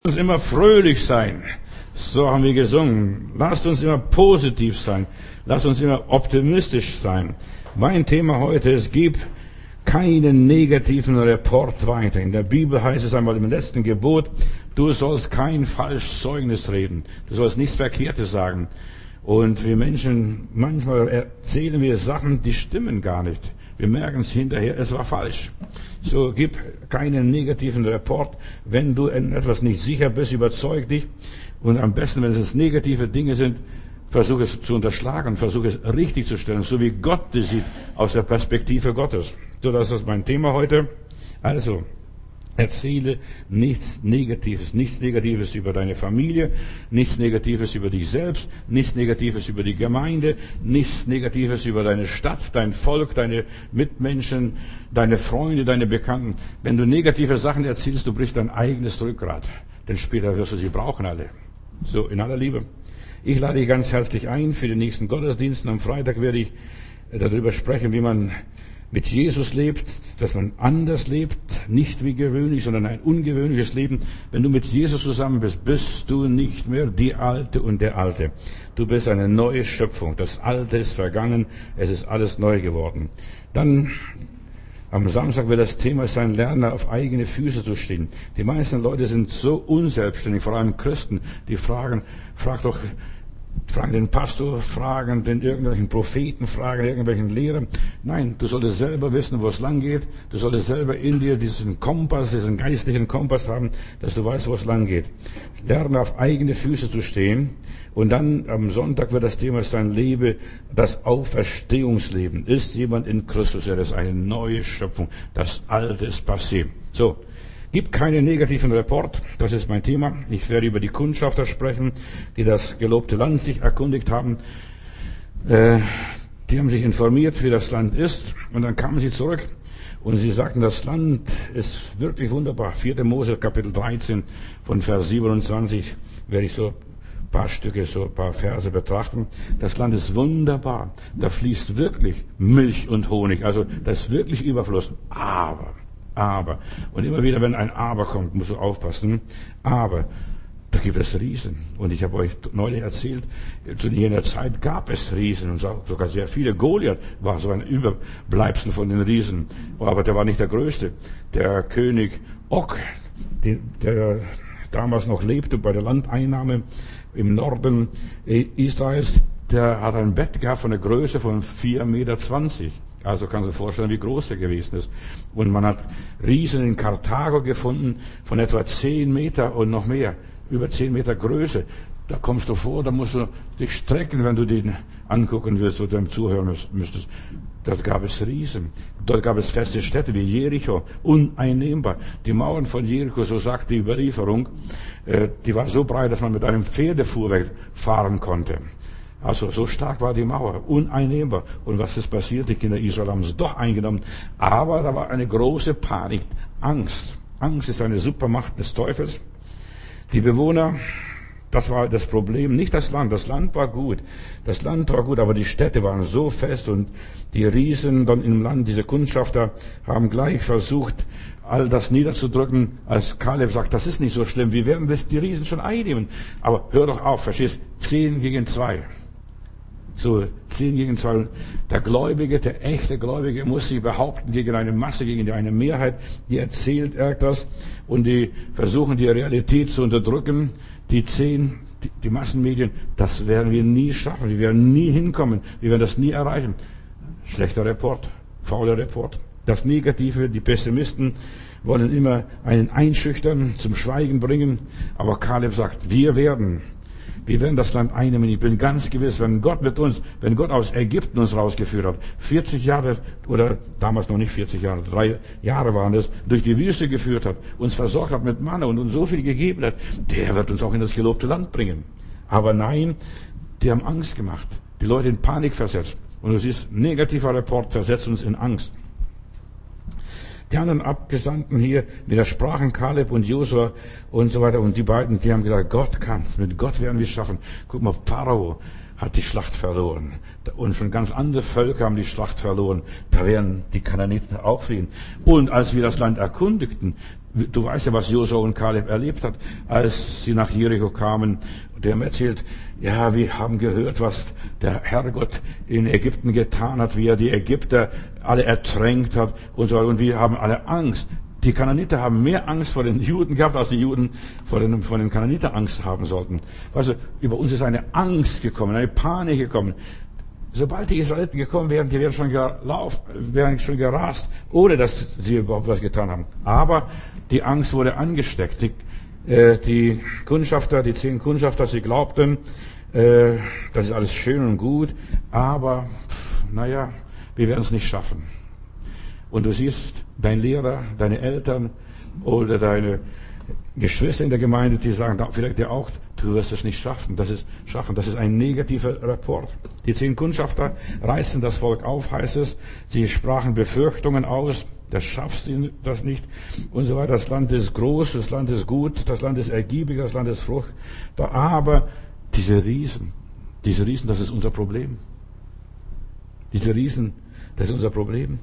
Uns immer fröhlich sein. So haben wir gesungen. Lasst uns immer positiv sein. Lasst uns immer optimistisch sein. Mein Thema heute ist, gib keinen negativen Report weiter. In der Bibel heißt es einmal im letzten Gebot, du sollst kein falsches Zeugnis reden. Du sollst nichts Verkehrtes sagen. Und wir Menschen, manchmal erzählen wir Sachen, die stimmen gar nicht. Wir merken es hinterher, es war falsch. So, gib keinen negativen Report. Wenn du in etwas nicht sicher bist, überzeug dich. Und am besten, wenn es negative Dinge sind, versuch es zu unterschlagen, versuch es richtig zu stellen, so wie Gott das sieht, aus der Perspektive Gottes. So, das ist mein Thema heute. Also, erzähle nichts Negatives über deine Familie, nichts Negatives über dich selbst, nichts Negatives über die Gemeinde, nichts Negatives über deine Stadt, dein Volk, deine Mitmenschen, deine Freunde, deine Bekannten. Wenn du negative Sachen erzählst, du brichst dein eigenes Rückgrat, denn später wirst du sie brauchen alle. So, in aller Liebe. Ich lade dich ganz herzlich ein für den nächsten Gottesdienst. Am Freitag werde ich darüber sprechen, wie man mit Jesus lebt, dass man anders lebt, nicht wie gewöhnlich, sondern ein ungewöhnliches Leben. Wenn du mit Jesus zusammen bist, bist du nicht mehr die Alte und der Alte. Du bist eine neue Schöpfung. Das Alte ist vergangen, es ist alles neu geworden. Dann am Samstag wird das Thema sein, lernen auf eigene Füße zu stehen. Die meisten Leute sind so unselbstständig, vor allem Christen, die fragen den Pastor, fragen den irgendwelchen Propheten, fragen irgendwelchen Lehrer. Nein, du solltest selber wissen, wo es lang geht. Du solltest selber in dir diesen Kompass, diesen geistlichen Kompass haben, dass du weißt, wo es lang geht. Lerne auf eigene Füße zu stehen. Und dann am Sonntag wird das Thema sein, lebe das Auferstehungsleben. Ist jemand in Christus, er ist eine neue Schöpfung. Das Alte ist passé. So. Gib keinen negativen Report, das ist mein Thema. Ich werde über die Kundschafter sprechen, die das gelobte Land sich erkundigt haben. Die haben sich informiert, wie das Land ist, und dann kamen sie zurück und sie sagten, das Land ist wirklich wunderbar. 4. Mose, Kapitel 13, von Vers 27, werde ich so ein paar Verse betrachten. Das Land ist wunderbar. Da fließt wirklich Milch und Honig, also das ist wirklich Überfluss. Aber, und immer wieder, wenn ein Aber kommt, musst du aufpassen, aber da gibt es Riesen. Und ich habe euch neulich erzählt, zu jener Zeit gab es Riesen und sogar sehr viele. Goliath war so ein Überbleibsel von den Riesen, aber der war nicht der Größte. Der König Og, der damals noch lebte bei der Landeinnahme im Norden Israels, der hat ein Bett gehabt von der Größe von 4,20 Meter. Also kannst du dir vorstellen, wie groß er gewesen ist. Und man hat Riesen in Karthago gefunden von etwa 10 Meter und noch mehr. Über 10 Meter Größe. Da kommst du vor, da musst du dich strecken, wenn du den angucken willst oder dem zuhören müsstest. Dort gab es Riesen. Dort gab es feste Städte wie Jericho. Uneinnehmbar. Die Mauern von Jericho, so sagt die Überlieferung, die war so breit, dass man mit einem Pferdefuhrwerk fahren konnte. Also so stark war die Mauer, uneinnehmbar. Und was ist passiert? Die Kinder Israel haben es doch eingenommen. Aber da war eine große Panik, Angst. Angst ist eine Supermacht des Teufels. Die Bewohner, das war das Problem, nicht das Land. Das Land war gut. Das Land war gut, aber die Städte waren so fest und die Riesen dann im Land, diese Kundschafter, haben gleich versucht, all das niederzudrücken, als Kaleb sagt, das ist nicht so schlimm, wir werden die Riesen schon einnehmen. Aber hör doch auf, verstehst? 10 gegen 2. So, 10 gegen 2. Der echte Gläubige muss sich behaupten gegen eine Masse, gegen eine Mehrheit, die erzählt irgendwas und die versuchen, die Realität zu unterdrücken. Die Massenmedien, das werden wir nie schaffen, wir werden nie hinkommen, wir werden das nie erreichen. Schlechter Report, fauler Report. Das Negative, die Pessimisten wollen immer einen einschüchtern, zum Schweigen bringen, aber Kaleb sagt, wir werden das Land einnehmen. Ich bin ganz gewiss, wenn Gott aus Ägypten uns rausgeführt hat, 40 Jahre, oder damals noch nicht 40 Jahre, 3 Jahre waren es, durch die Wüste geführt hat, uns versorgt hat mit Manna und uns so viel gegeben hat, der wird uns auch in das gelobte Land bringen. Aber nein, die haben Angst gemacht, die Leute in Panik versetzt. Und du siehst, negativer Report versetzt uns in Angst. Die anderen Abgesandten hier widersprachen Kaleb und Josua und so weiter. Und die beiden, die haben gesagt, Gott kann's. Mit Gott werden wir es schaffen. Guck mal, Pharao hat die Schlacht verloren. Und schon ganz andere Völker haben die Schlacht verloren. Da werden die Kanaaniter auch fliehen. Und als wir das Land erkundigten, du weißt ja, was Josua und Kaleb erlebt hat, als sie nach Jericho kamen. Der haben erzählt, ja, wir haben gehört, was der Herrgott in Ägypten getan hat, wie er die Ägypter alle ertränkt hat und so weiter. Und wir haben alle Angst. Die Kanaaniter haben mehr Angst vor den Juden gehabt, als die Juden vor den Kanaaniter Angst haben sollten. Weißt du, über uns ist eine Angst gekommen, eine Panik gekommen. Sobald die Israeliten gekommen wären, die wären schon gerast, ohne dass sie überhaupt was getan haben. Aber die Angst wurde angesteckt. Die Kundschafter, die 10 Kundschafter, sie glaubten, das ist alles schön und gut, aber, wir werden es nicht schaffen. Und du siehst, dein Lehrer, deine Eltern oder deine Geschwister in der Gemeinde, die sagen vielleicht dir auch, du wirst es nicht schaffen. Das ist ein negativer Rapport. Die 10 Kundschafter reißen das Volk auf, heißt es. Sie sprachen Befürchtungen aus. Das schaffst du das nicht und so weiter. Das Land ist groß, das Land ist gut, das Land ist ergiebig, das Land ist fruchtbar. Aber diese Riesen, das ist unser Problem. Diese Riesen, das ist unser Problem.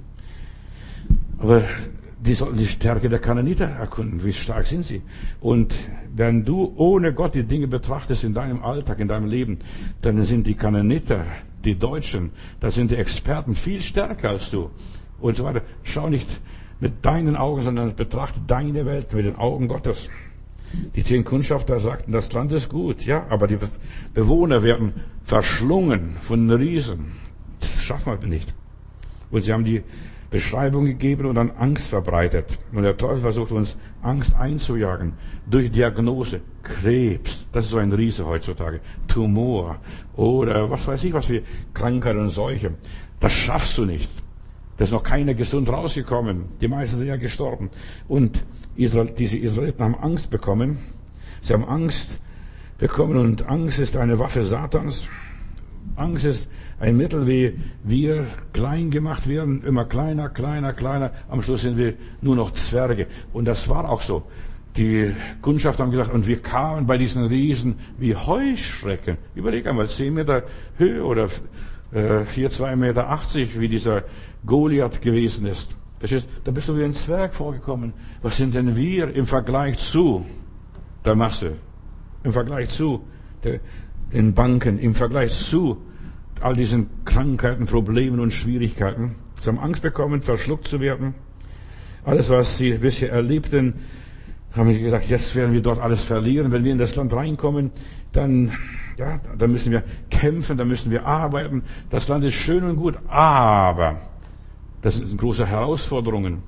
Aber die sollten die Stärke der Kanaaniter erkunden. Wie stark sind sie? Und wenn du ohne Gott die Dinge betrachtest in deinem Alltag, in deinem Leben, dann sind die Kanaaniter, die Deutschen, da sind die Experten viel stärker als du. Und so weiter. Schau nicht mit deinen Augen, sondern betrachte deine Welt mit den Augen Gottes. Die 10 Kundschafter sagten, das Land ist gut, ja, aber die Bewohner werden verschlungen von Riesen. Das schaffen wir nicht. Und sie haben die Beschreibung gegeben und dann Angst verbreitet. Und der Teufel versucht uns Angst einzujagen durch Diagnose. Krebs, das ist so ein Riese heutzutage. Tumor oder was weiß ich, was für Krankheit und Seuche. Das schaffst du nicht. Da ist noch keiner gesund rausgekommen. Die meisten sind ja gestorben. Und diese Israeliten haben Angst bekommen. Sie haben Angst bekommen und Angst ist eine Waffe Satans. Angst ist ein Mittel, wie wir klein gemacht werden, immer kleiner, kleiner, kleiner. Am Schluss sind wir nur noch Zwerge. Und das war auch so. Die Kundschafter haben gesagt, und wir kamen bei diesen Riesen wie Heuschrecken. Überleg einmal, 10 Meter Höhe oder hier 2,80 Meter, wie dieser Goliath gewesen ist. Verstehst? Da bist du wie ein Zwerg vorgekommen. Was sind denn wir im Vergleich zu der Masse? Im Vergleich zu den Banken, im Vergleich zu all diesen Krankheiten, Problemen und Schwierigkeiten. Sie haben Angst bekommen, verschluckt zu werden. Alles, was sie bisher erlebten, haben sie gesagt, jetzt werden wir dort alles verlieren. Wenn wir in das Land reinkommen, dann müssen wir kämpfen, dann müssen wir arbeiten. Das Land ist schön und gut, aber das sind große Herausforderungen.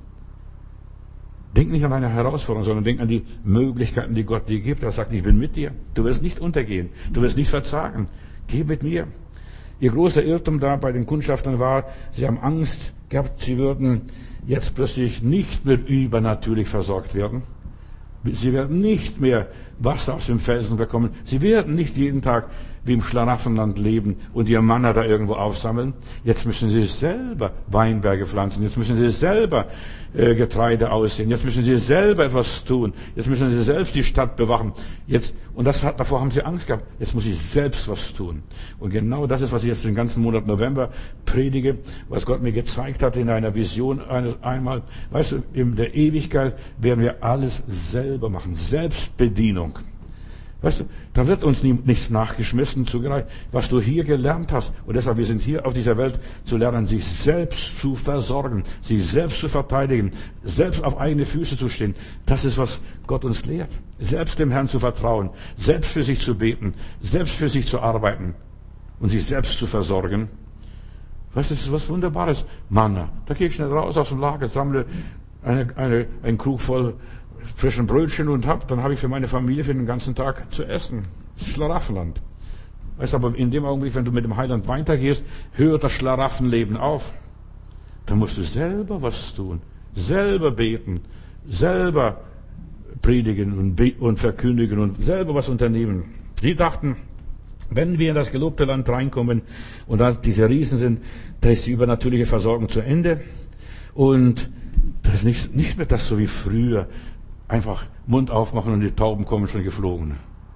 Denk nicht an deine Herausforderungen, sondern denk an die Möglichkeiten, die Gott dir gibt. Er sagt, ich bin mit dir. Du wirst nicht untergehen. Du wirst nicht verzagen. Geh mit mir. Ihr großer Irrtum da bei den Kundschaftern war, sie haben Angst gehabt, sie würden jetzt plötzlich nicht mehr übernatürlich versorgt werden. Sie werden nicht mehr Wasser aus dem Felsen bekommen. Sie werden nicht jeden Tag wie im Schlaraffenland leben und ihr Manna da irgendwo aufsammeln. Jetzt müssen sie selber Weinberge pflanzen. Jetzt müssen sie selber Getreide aussehen. Jetzt müssen sie selber etwas tun. Jetzt müssen sie selbst die Stadt bewachen. Davor haben sie Angst gehabt. Jetzt muss ich selbst was tun. Und genau das ist, was ich jetzt den ganzen Monat November predige, was Gott mir gezeigt hat in einer Vision einmal. Weißt du, in der Ewigkeit werden wir alles selber machen. Selbstbedienung. Weißt du, da wird uns nichts nachgeschmissen, zugereicht, was du hier gelernt hast. Und deshalb, wir sind hier auf dieser Welt zu lernen, sich selbst zu versorgen, sich selbst zu verteidigen, selbst auf eigene Füße zu stehen. Das ist, was Gott uns lehrt. Selbst dem Herrn zu vertrauen, selbst für sich zu beten, selbst für sich zu arbeiten und sich selbst zu versorgen. Weißt du, das ist was Wunderbares. Manna. Da gehe ich schnell raus aus dem Lager, sammle einen Krug voll frischen Brötchen und dann habe ich für meine Familie für den ganzen Tag zu essen. Schlaraffenland. Weißt du, aber in dem Augenblick, wenn du mit dem Heiland weitergehst, hört das Schlaraffenleben auf. Dann musst du selber was tun, selber beten, selber predigen und verkündigen und selber was unternehmen. Sie dachten, wenn wir in das gelobte Land reinkommen und da diese Riesen sind, da ist die übernatürliche Versorgung zu Ende und Das ist nicht mehr das so wie früher. Einfach Mund aufmachen und die Tauben kommen schon geflogen.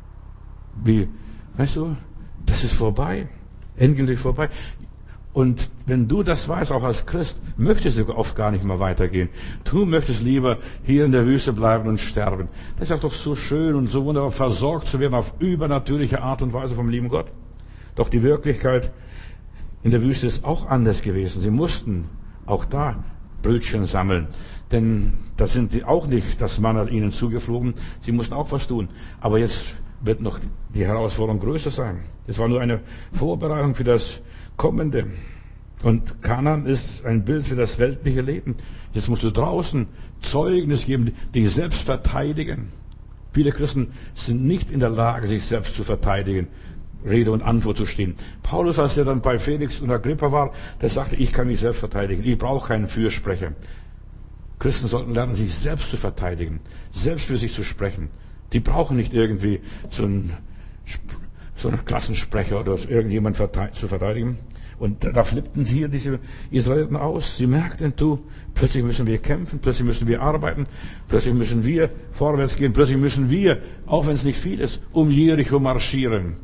Weißt du, das ist vorbei. Endgültig vorbei. Und wenn du das weißt, auch als Christ, möchtest du oft gar nicht mehr weitergehen. Du möchtest lieber hier in der Wüste bleiben und sterben. Das ist doch so schön und so wunderbar, versorgt zu werden auf übernatürliche Art und Weise vom lieben Gott. Doch die Wirklichkeit in der Wüste ist auch anders gewesen. Sie mussten auch da Brötchen sammeln. Denn da sind sie auch nicht das Manna ihnen zugeflogen. Sie mussten auch was tun. Aber jetzt wird noch die Herausforderung größer sein. Es war nur eine Vorbereitung für das Kommende. Und Kanaan ist ein Bild für das weltliche Leben. Jetzt musst du draußen Zeugnis geben, dich selbst verteidigen. Viele Christen sind nicht in der Lage, sich selbst zu verteidigen, Rede und Antwort zu stehen. Paulus, als er dann bei Felix und Agrippa war, der sagte, ich kann mich selbst verteidigen. Ich brauche keinen Fürsprecher. Christen sollten lernen, sich selbst zu verteidigen, selbst für sich zu sprechen. Die brauchen nicht irgendwie so einen Klassensprecher oder irgendjemand zu verteidigen. Und da flippten sie hier diese Israeliten aus. Sie merkten, plötzlich müssen wir kämpfen, plötzlich müssen wir arbeiten, plötzlich müssen wir vorwärts gehen, plötzlich müssen wir, auch wenn es nicht viel ist, um Jericho marschieren.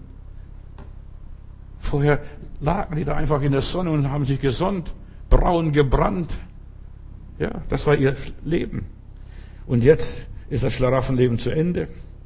Vorher lagen die da einfach in der Sonne und haben sich gesonnt, braun gebrannt. Ja, das war ihr Leben. Und jetzt ist das Schlaraffenleben zu Ende.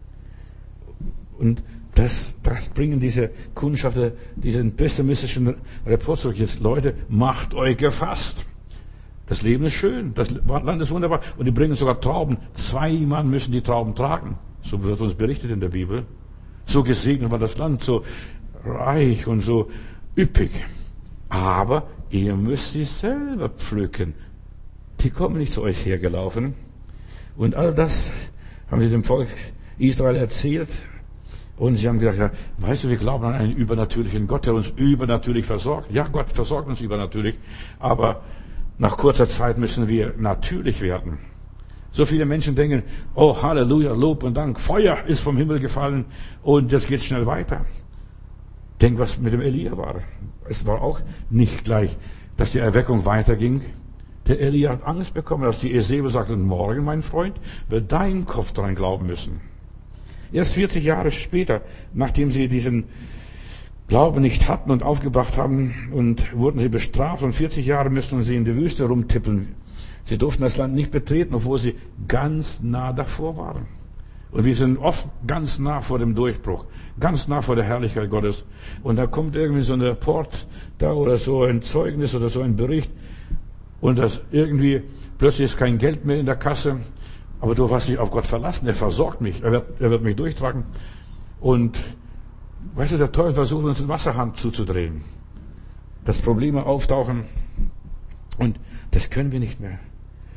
Und das bringen diese Kundschafter, diesen pessimistischen Report zurück. Jetzt, Leute, macht euch gefasst. Das Leben ist schön, das Land ist wunderbar. Und die bringen sogar Trauben. 2 Mann müssen die Trauben tragen. So wird uns berichtet in der Bibel. So gesegnet war das Land, so reich und so üppig. Aber ihr müsst sie selber pflücken. Die kommen nicht zu euch hergelaufen. Und all das haben sie dem Volk Israel erzählt. Und sie haben gesagt, ja, weißt du, wir glauben an einen übernatürlichen Gott, der uns übernatürlich versorgt. Ja, Gott versorgt uns übernatürlich. Aber nach kurzer Zeit müssen wir natürlich werden. So viele Menschen denken, oh Halleluja, Lob und Dank, Feuer ist vom Himmel gefallen und jetzt geht's schnell weiter. Denk, was mit dem Elia war. Es war auch nicht gleich, dass die Erweckung weiterging. Der Elia hat Angst bekommen, dass die Jezebel sagte, morgen, mein Freund, wird dein Kopf dran glauben müssen. Erst 40 Jahre später, nachdem sie diesen Glauben nicht hatten und aufgebracht haben, und wurden sie bestraft, und 40 Jahre müssten sie in der Wüste rumtippeln. Sie durften das Land nicht betreten, obwohl sie ganz nah davor waren. Und wir sind oft ganz nah vor dem Durchbruch, ganz nah vor der Herrlichkeit Gottes. Und da kommt irgendwie so ein Report da oder so ein Zeugnis oder so ein Bericht, und das irgendwie plötzlich ist kein Geld mehr in der Kasse. Aber du warst nicht auf Gott verlassen, er versorgt mich, er wird mich durchtragen. Und weißt du, der Teufel versucht uns den Wasserhahn zuzudrehen. Dass Probleme auftauchen und das können wir nicht mehr.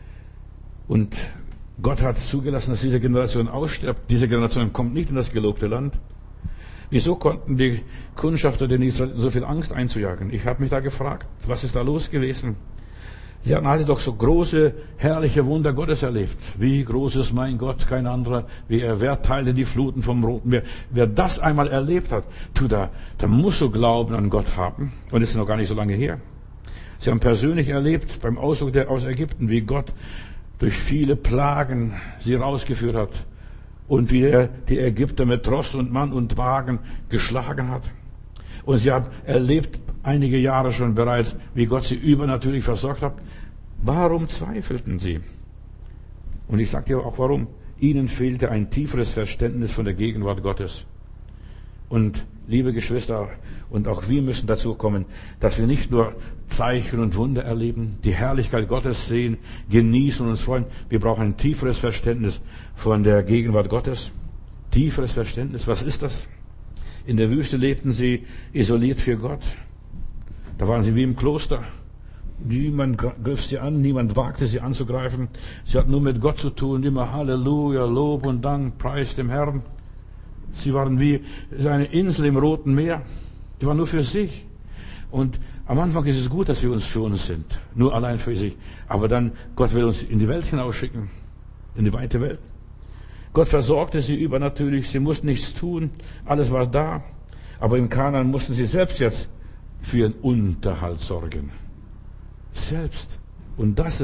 Und Gott hat zugelassen, dass diese Generation ausstirbt. Diese Generation kommt nicht in das gelobte Land. Wieso konnten die Kundschafter den Israeliten so viel Angst einzujagen? Ich habe mich da gefragt, was ist da los gewesen? Sie hatten alle doch so große, herrliche Wunder Gottes erlebt. Wie groß ist mein Gott, kein anderer, wie wer teilte die Fluten vom Roten Meer. Wer das einmal erlebt hat, da muss so Glauben an Gott haben. Und es ist noch gar nicht so lange her. Sie haben persönlich erlebt, beim Auszug aus Ägypten, wie Gott durch viele Plagen sie rausgeführt hat. Und wie er die Ägypter mit Tross und Mann und Wagen geschlagen hat. Und sie haben erlebt, einige Jahre schon bereits, wie Gott sie übernatürlich versorgt hat. Warum zweifelten sie? Und ich sage dir auch warum. Ihnen fehlte ein tieferes Verständnis von der Gegenwart Gottes. Und liebe Geschwister, und auch wir müssen dazu kommen, dass wir nicht nur Zeichen und Wunder erleben, die Herrlichkeit Gottes sehen, genießen und uns freuen. Wir brauchen ein tieferes Verständnis von der Gegenwart Gottes. Tieferes Verständnis, was ist das? In der Wüste lebten sie isoliert für Gott. Da waren sie wie im Kloster. Niemand griff sie an, niemand wagte sie anzugreifen. Sie hatten nur mit Gott zu tun, immer Halleluja, Lob und Dank, Preis dem Herrn. Sie waren wie eine Insel im Roten Meer. Die waren nur für sich. Und am Anfang ist es gut, dass wir uns für uns sind. Nur allein für sich. Aber dann, Gott will uns in die Welt hinausschicken. In die weite Welt. Gott versorgte sie übernatürlich. Sie mussten nichts tun. Alles war da. Aber in Kanaan mussten sie selbst jetzt für ihren Unterhalt sorgen. Selbst. Und das ist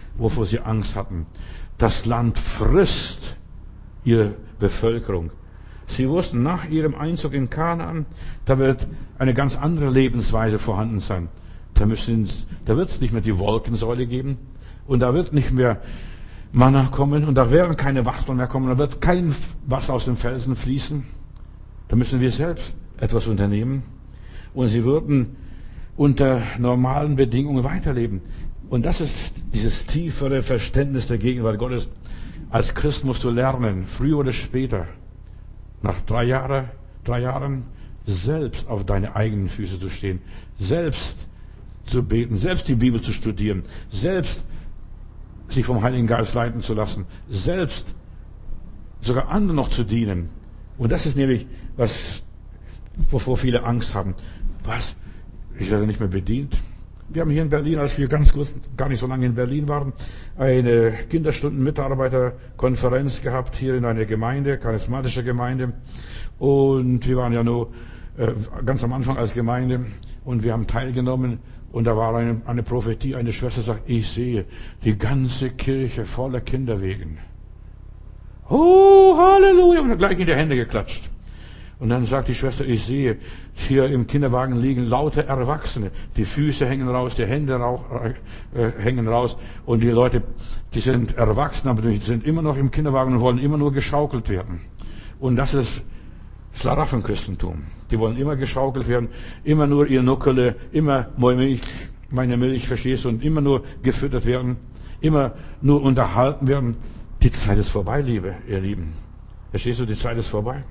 wovor sie Angst hatten. Das Land frisst ihre Bevölkerung. Sie wussten, nach ihrem Einzug in Kanaan, da wird eine ganz andere Lebensweise vorhanden sein. Da wird es nicht mehr die Wolkensäule geben und da wird nicht mehr Manna kommen und da werden keine Wachteln mehr kommen, da wird kein Wasser aus dem Felsen fließen. Da müssen wir selbst etwas unternehmen und sie würden unter normalen Bedingungen weiterleben. Und das ist dieses tiefere Verständnis der Gegenwart Gottes. Als Christ musst du lernen, früher oder später, nach 3 Jahren, selbst auf deine eigenen Füße zu stehen, selbst zu beten, selbst die Bibel zu studieren, selbst sich vom Heiligen Geist leiten zu lassen, selbst sogar anderen noch zu dienen. Und das ist nämlich, wovor viele Angst haben. Was? Ich werde nicht mehr bedient. Wir haben hier in Berlin, als wir gar nicht so lange in Berlin waren, eine Kinderstunden-Mitarbeiterkonferenz gehabt, hier in einer Gemeinde, charismatische Gemeinde. Und wir waren ja nur ganz am Anfang als Gemeinde und wir haben teilgenommen. Und da war eine Prophetie, eine Schwester sagt, ich sehe die ganze Kirche voller Kinderwegen. Oh, Halleluja! Und dann gleich in die Hände geklatscht. Und dann sagt die Schwester, ich sehe, hier im Kinderwagen liegen lauter Erwachsene. Die Füße hängen raus, die Hände hängen raus. Und die Leute, die sind erwachsen, aber die sind immer noch im Kinderwagen und wollen immer nur geschaukelt werden. Und das ist Schlaraffenchristentum. Die wollen immer geschaukelt werden, immer nur ihr Nuckele, immer meine Milch, verstehst du, und immer nur gefüttert werden, immer nur unterhalten werden. Die Zeit ist vorbei, ihr Lieben. Verstehst du, die Zeit ist vorbei.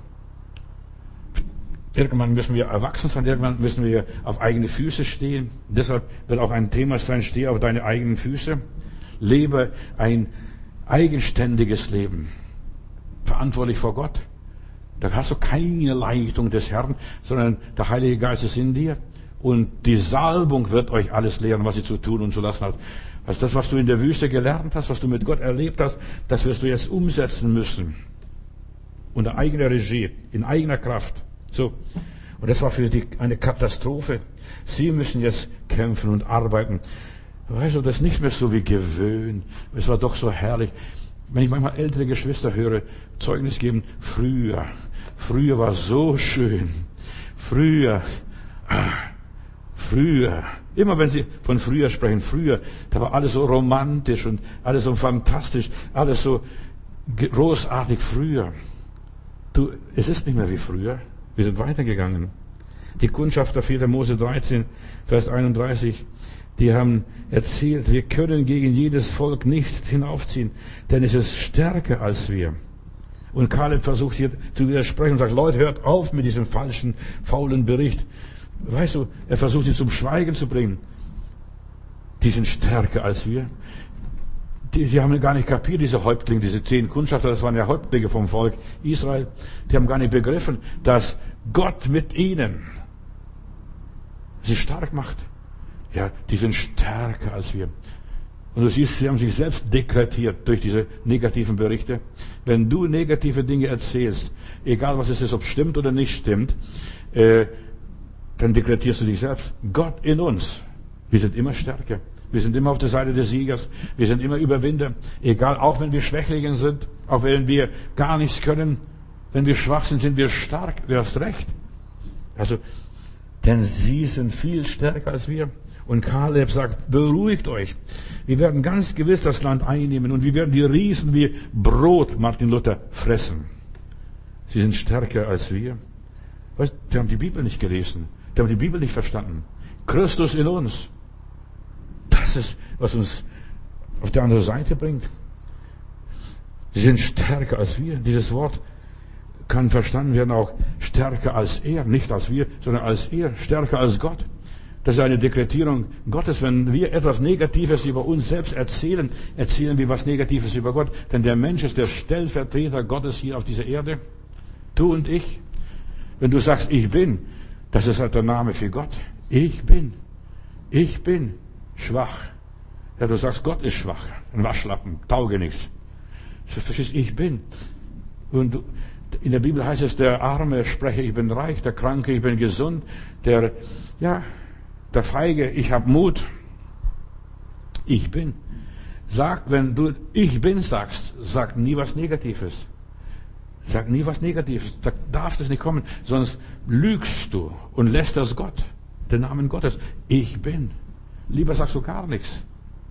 Irgendwann müssen wir erwachsen sein, irgendwann müssen wir auf eigene Füße stehen. Deshalb wird auch ein Thema sein, stehe auf deine eigenen Füße. Lebe ein eigenständiges Leben. Verantwortlich vor Gott. Da hast du keine Leitung des Herrn, sondern der Heilige Geist ist in dir. Und die Salbung wird euch alles lehren, was ihr zu tun und zu lassen habt. Also das, was du in der Wüste gelernt hast, was du mit Gott erlebt hast, das wirst du jetzt umsetzen müssen. Unter eigener Regie, in eigener Kraft. So. Und das war für die eine Katastrophe. Sie müssen jetzt kämpfen und arbeiten. Weißt du, das ist nicht mehr so wie gewöhnt. Es war doch so herrlich. Wenn ich manchmal ältere Geschwister höre, Zeugnis geben, früher war so schön. Früher. Immer wenn sie von früher sprechen, da war alles so romantisch und alles so fantastisch, alles so großartig früher. Es ist nicht mehr wie früher. Wir sind weitergegangen. Die Kundschafter 4. Mose 13, Vers 31, die haben erzählt, wir können gegen jedes Volk nicht hinaufziehen, denn es ist stärker als wir. Und Kaleb versucht hier zu widersprechen und sagt, Leute, hört auf mit diesem falschen, faulen Bericht. Weißt du, er versucht sie zum Schweigen zu bringen. Die sind stärker als wir. Die haben gar nicht kapiert, diese Häuptlinge, diese 10 Kundschafter, das waren ja Häuptlinge vom Volk Israel. Die haben gar nicht begriffen, dass Gott mit ihnen sie stark macht. Ja, die sind stärker als wir. Und du siehst, sie haben sich selbst dekretiert durch diese negativen Berichte. Wenn du negative Dinge erzählst, egal was es ist, ob es stimmt oder nicht stimmt, dann dekretierst du dich selbst. Gott in uns. Wir sind immer stärker. Wir sind immer auf der Seite des Siegers. Wir sind immer Überwinder. Egal, auch wenn wir Schwächlinge sind, auch wenn wir gar nichts können, wenn wir schwach sind, sind wir stark. Du hast recht. Also, denn sie sind viel stärker als wir. Und Kaleb sagt, beruhigt euch. Wir werden ganz gewiss das Land einnehmen und wir werden die Riesen wie Brot, Martin Luther, fressen. Sie sind stärker als wir. Weißt, die haben die Bibel nicht gelesen. Die haben die Bibel nicht verstanden. Christus in uns. Das ist, was uns auf der anderen Seite bringt. Sie sind stärker als wir. Dieses Wort kann verstanden werden auch stärker als er. Nicht als wir, sondern als er. Stärker als Gott. Das ist eine Dekretierung Gottes. Wenn wir etwas Negatives über uns selbst erzählen, erzählen wir was Negatives über Gott. Denn der Mensch ist der Stellvertreter Gottes hier auf dieser Erde. Du und ich. Wenn du sagst, ich bin, das ist halt der Name für Gott. Ich bin schwach. Ja, du sagst, Gott ist schwach. Ein Waschlappen, tauge nichts. Du verstehst, ich bin. Und in der Bibel heißt es, der Arme spreche, ich bin reich, der Kranke, ich bin gesund, der Feige, ich habe Mut. Ich bin. Sag, wenn du ich bin sagst, sag nie was Negatives. Sag nie was Negatives. Da darf das nicht kommen, sonst lügst du und lässt das Gott, den Namen Gottes. Ich bin. Lieber sagst du gar nichts.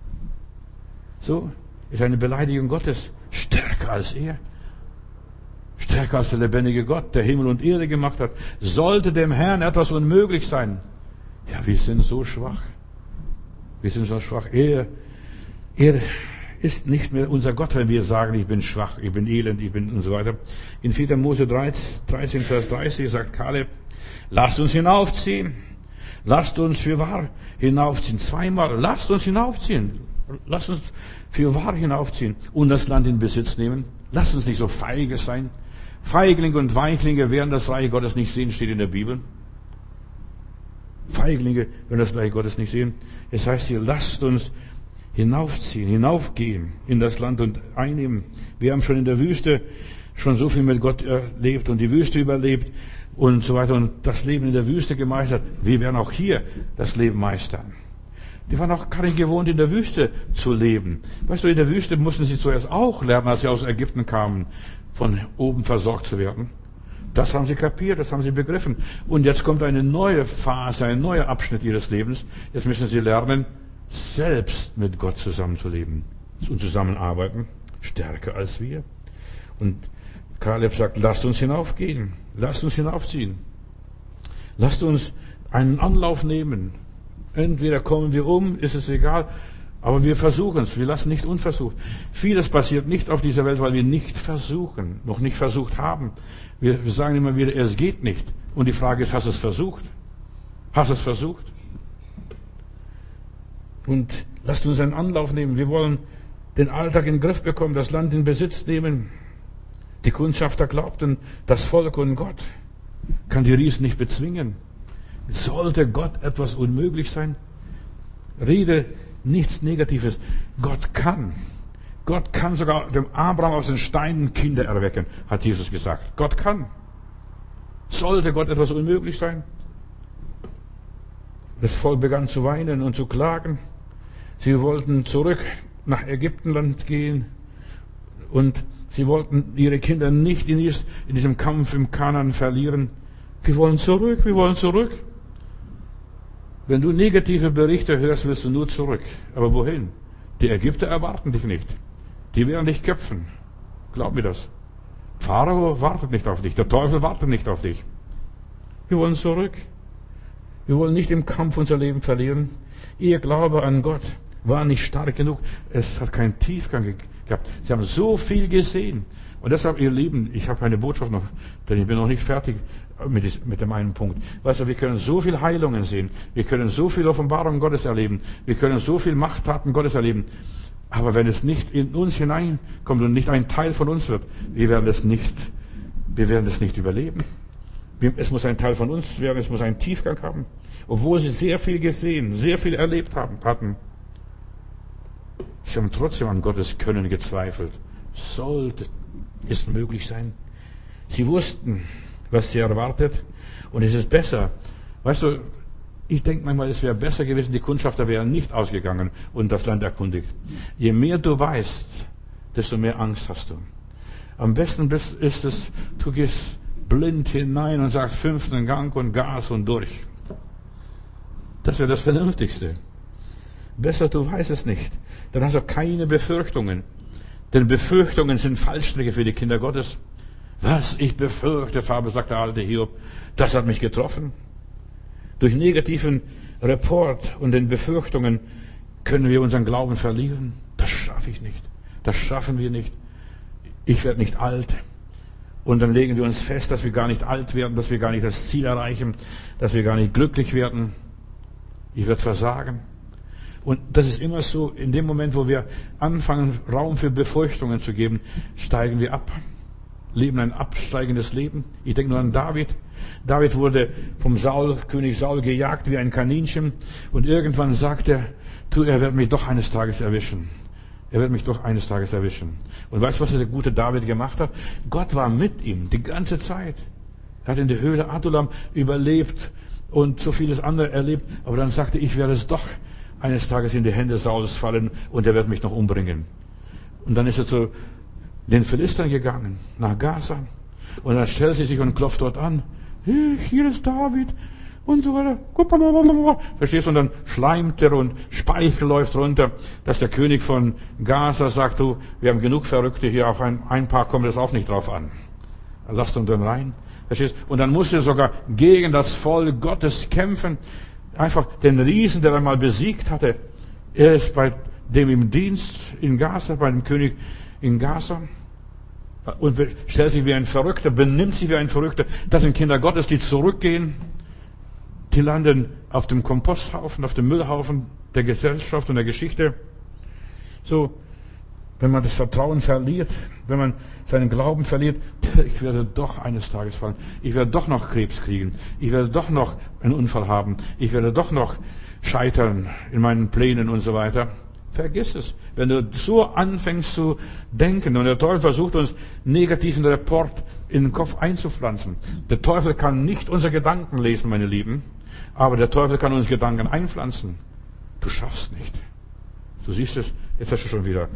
So ist eine Beleidigung Gottes stärker als er. Stärker als der lebendige Gott, der Himmel und Erde gemacht hat. Sollte dem Herrn etwas unmöglich sein? Ja, wir sind so schwach. Wir sind so schwach. Er ist nicht mehr unser Gott, wenn wir sagen, ich bin schwach, ich bin elend, ich bin und so weiter. In 4. Mose 13, Vers 30 sagt Kaleb, lasst uns hinaufziehen. Lasst uns für wahr hinaufziehen. Zweimal, lasst uns hinaufziehen. Lasst uns für wahr hinaufziehen und das Land in Besitz nehmen. Lasst uns nicht so feige sein. Feiglinge und Weichlinge werden das Reich Gottes nicht sehen, steht in der Bibel. Feiglinge werden das Reich Gottes nicht sehen. Es heißt hier, lasst uns hinaufziehen, hinaufgehen in das Land und einnehmen. Wir haben schon in der Wüste schon so viel mit Gott erlebt und die Wüste überlebt und so weiter und das Leben in der Wüste gemeistert. Wir werden auch hier das Leben meistern. Die waren auch gar nicht gewohnt, in der Wüste zu leben. Weißt du, in der Wüste mussten sie zuerst auch lernen, als sie aus Ägypten kamen, von oben versorgt zu werden. Das haben sie kapiert, das haben sie begriffen. Und jetzt kommt eine neue Phase, ein neuer Abschnitt ihres Lebens. Jetzt müssen sie lernen, selbst mit Gott zusammenzuleben und zusammenarbeiten. Stärker als wir. Und Kaleb sagt, lasst uns hinaufgehen. Lasst uns hinaufziehen. Lasst uns einen Anlauf nehmen. Entweder kommen wir um, ist es egal, aber wir versuchen es. Wir lassen nicht unversucht. Vieles passiert nicht auf dieser Welt, weil wir nicht versuchen, noch nicht versucht haben. Wir sagen immer wieder, es geht nicht. Und die Frage ist, hast du es versucht? Hast du es versucht? Und lasst uns einen Anlauf nehmen. Wir wollen den Alltag in den Griff bekommen, das Land in Besitz nehmen. Die Kundschafter glaubten, das Volk und Gott kann die Riesen nicht bezwingen. Sollte Gott etwas unmöglich sein? Rede nichts Negatives. Gott kann. Gott kann sogar dem Abraham aus den Steinen Kinder erwecken, hat Jesus gesagt. Gott kann. Sollte Gott etwas unmöglich sein? Das Volk begann zu weinen und zu klagen. Sie wollten zurück nach Ägyptenland gehen und sie wollten ihre Kinder nicht in diesem Kampf im Kanaan verlieren. Wir wollen zurück, wir wollen zurück. Wenn du negative Berichte hörst, willst du nur zurück. Aber wohin? Die Ägypter erwarten dich nicht. Die werden dich köpfen. Glaub mir das. Pharao wartet nicht auf dich. Der Teufel wartet nicht auf dich. Wir wollen zurück. Wir wollen nicht im Kampf unser Leben verlieren. Ihr Glaube an Gott war nicht stark genug. Es hat keinen Tiefgang gehabt. Sie haben so viel gesehen. Und deshalb, ihr Lieben, ich habe eine Botschaft noch, denn ich bin noch nicht fertig mit dem einen Punkt. Weißt du, wir können so viel Heilungen sehen. Wir können so viel Offenbarung Gottes erleben. Wir können so viel Machttaten Gottes erleben. Aber wenn es nicht in uns hineinkommt und nicht ein Teil von uns wird, wir werden es nicht überleben. Es muss ein Teil von uns werden, es muss einen Tiefgang haben. Obwohl sie sehr viel gesehen, sehr viel erlebt hatten. Sie haben trotzdem an Gottes Können gezweifelt. Sollte es möglich sein? Sie wussten, was sie erwartet. Und es ist besser. Weißt du, ich denke manchmal, es wäre besser gewesen, die Kundschafter wären nicht ausgegangen und das Land erkundigt. Je mehr du weißt, desto mehr Angst hast du. Am besten ist es, du gehst blind hinein und sagst 5. Gang und Gas und durch. Das wäre das Vernünftigste. Besser, du weißt es nicht. Dann hast du keine Befürchtungen. Denn Befürchtungen sind Fallstricke für die Kinder Gottes. Was ich befürchtet habe, sagt der alte Hiob, das hat mich getroffen. Durch negativen Report und den Befürchtungen können wir unseren Glauben verlieren. Das schaffe ich nicht. Das schaffen wir nicht. Ich werde nicht alt. Und dann legen wir uns fest, dass wir gar nicht alt werden, dass wir gar nicht das Ziel erreichen, dass wir gar nicht glücklich werden. Ich werde versagen. Und das ist immer so, in dem Moment, wo wir anfangen, Raum für Befürchtungen zu geben, steigen wir ab. Leben ein absteigendes Leben. Ich denke nur an David. David wurde vom König Saul gejagt wie ein Kaninchen. Und irgendwann sagt er, er wird mich doch eines Tages erwischen. Er wird mich doch eines Tages erwischen. Und weißt du, was der gute David gemacht hat? Gott war mit ihm die ganze Zeit. Er hat in der Höhle Adullam überlebt und so vieles andere erlebt. Aber dann sagte ich werde es doch eines Tages in die Hände Sauls fallen und er wird mich noch umbringen. Und dann ist er zu den Philistern gegangen, nach Gaza. Und dann stellt sie sich und klopft dort an. Hier ist David. Und so weiter. Verstehst du? Und dann schleimt er und Speichel läuft runter, dass der König von Gaza sagt, du, wir haben genug Verrückte hier, auf ein paar kommt es auch nicht drauf an. Lasst uns dann rein. Verstehst du? Und dann musste er sogar gegen das Volk Gottes kämpfen. Einfach den Riesen, der einmal besiegt hatte. Er ist bei dem im Dienst in Gaza, bei dem König in Gaza. Und stellt sich wie ein Verrückter, benimmt sich wie ein Verrückter. Das sind Kinder Gottes, die zurückgehen. Die landen auf dem Komposthaufen, auf dem Müllhaufen der Gesellschaft und der Geschichte. So, wenn man das Vertrauen verliert, wenn man seinen Glauben verliert, ich werde doch eines Tages fallen. Ich werde doch noch Krebs kriegen. Ich werde doch noch einen Unfall haben. Ich werde doch noch scheitern in meinen Plänen und so weiter. Vergiss es. Wenn du so anfängst zu denken und der Teufel versucht uns negativen Report in den Kopf einzupflanzen. Der Teufel kann nicht unsere Gedanken lesen, meine Lieben. Aber der Teufel kann uns Gedanken einpflanzen. Du schaffst nicht. Du siehst es, jetzt hast du schon wieder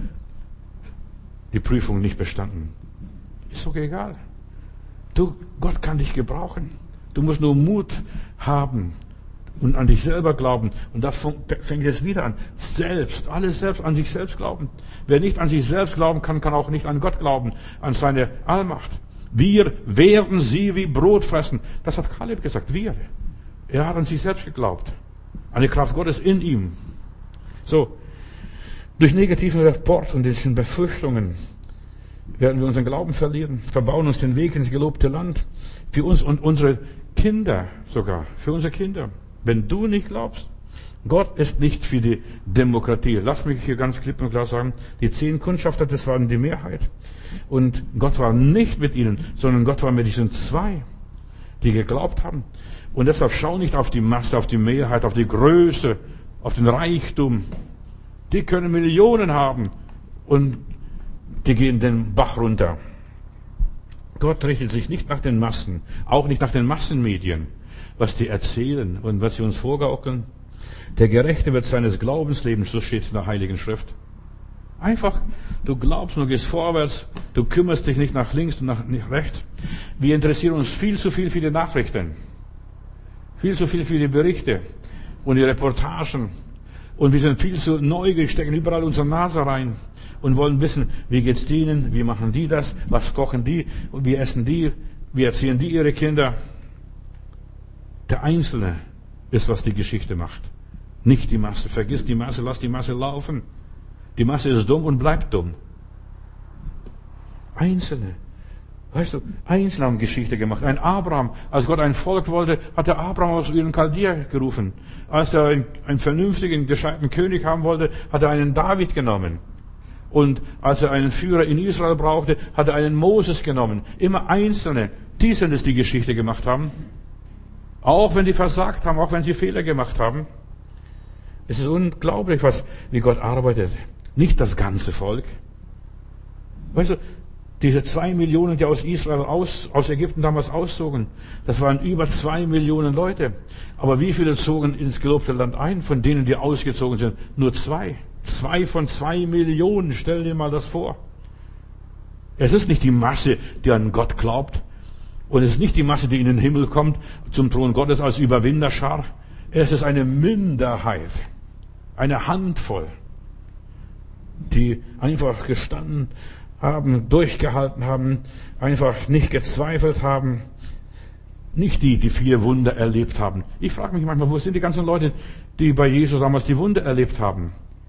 die Prüfung nicht bestanden. Ist doch egal. Gott kann dich gebrauchen. Du musst nur Mut haben und an dich selber glauben. Und da fängt es wieder an. Alles selbst, an sich selbst glauben. Wer nicht an sich selbst glauben kann, kann auch nicht an Gott glauben, an seine Allmacht. Wir werden sie wie Brot fressen. Das hat Kaleb gesagt, wir. Er hat an sich selbst geglaubt. An die Kraft Gottes in ihm. So. Durch negativen Report und diesen Befürchtungen werden wir unseren Glauben verlieren, verbauen uns den Weg ins gelobte Land. Für uns und unsere Kinder sogar. Für unsere Kinder. Wenn du nicht glaubst, Gott ist nicht für die Demokratie. Lass mich hier ganz klipp und klar sagen, die 10 Kundschafter, das waren die Mehrheit. Und Gott war nicht mit ihnen, sondern Gott war mit diesen 2, die geglaubt haben. Und deshalb schau nicht auf die Masse, auf die Mehrheit, auf die Größe, auf den Reichtum. Die können Millionen haben und die gehen den Bach runter. Gott richtet sich nicht nach den Massen, auch nicht nach den Massenmedien, was die erzählen und was sie uns vorgaukeln. Der Gerechte wird seines Glaubens leben, so steht es in der Heiligen Schrift. Einfach, du glaubst und du gehst vorwärts, du kümmerst dich nicht nach links und nach rechts. Wir interessieren uns viel zu viel für die Nachrichten, viel zu viel für die Berichte und die Reportagen. Und wir sind viel zu neugierig, stecken überall unsere Nase rein und wollen wissen, wie geht's denen, wie machen die das, was kochen die, wie essen die, wie erziehen die ihre Kinder. Der Einzelne ist, was die Geschichte macht. Nicht die Masse. Vergiss die Masse, lass die Masse laufen. Die Masse ist dumm und bleibt dumm. Einzelne. Weißt du, Einzelne haben Geschichte gemacht. Ein Abraham, als Gott ein Volk wollte, hat der Abraham aus ihren Chaldea gerufen. Als er einen vernünftigen, gescheiten König haben wollte, hat er einen David genommen. Und als er einen Führer in Israel brauchte, hat er einen Moses genommen. Immer Einzelne. Die sind es, die Geschichte gemacht haben. Auch wenn die versagt haben, auch wenn sie Fehler gemacht haben. Es ist unglaublich, wie Gott arbeitet. Nicht das ganze Volk. Weißt du, diese 2 Millionen, die aus Israel, aus Ägypten damals auszogen, das waren über 2 Millionen Leute. Aber wie viele zogen ins gelobte Land ein, von denen, die ausgezogen sind? Nur 2. 2 von 2 Millionen, stell dir mal das vor. Es ist nicht die Masse, die an Gott glaubt. Und es ist nicht die Masse, die in den Himmel kommt, zum Thron Gottes als Überwinderschar. Es ist eine Minderheit. Eine Handvoll, die einfach gestanden haben, durchgehalten haben, einfach nicht gezweifelt haben. Nicht die 4 Wunder erlebt haben. Ich frage mich manchmal, wo sind die ganzen Leute, die bei Jesus damals die Wunder erlebt haben?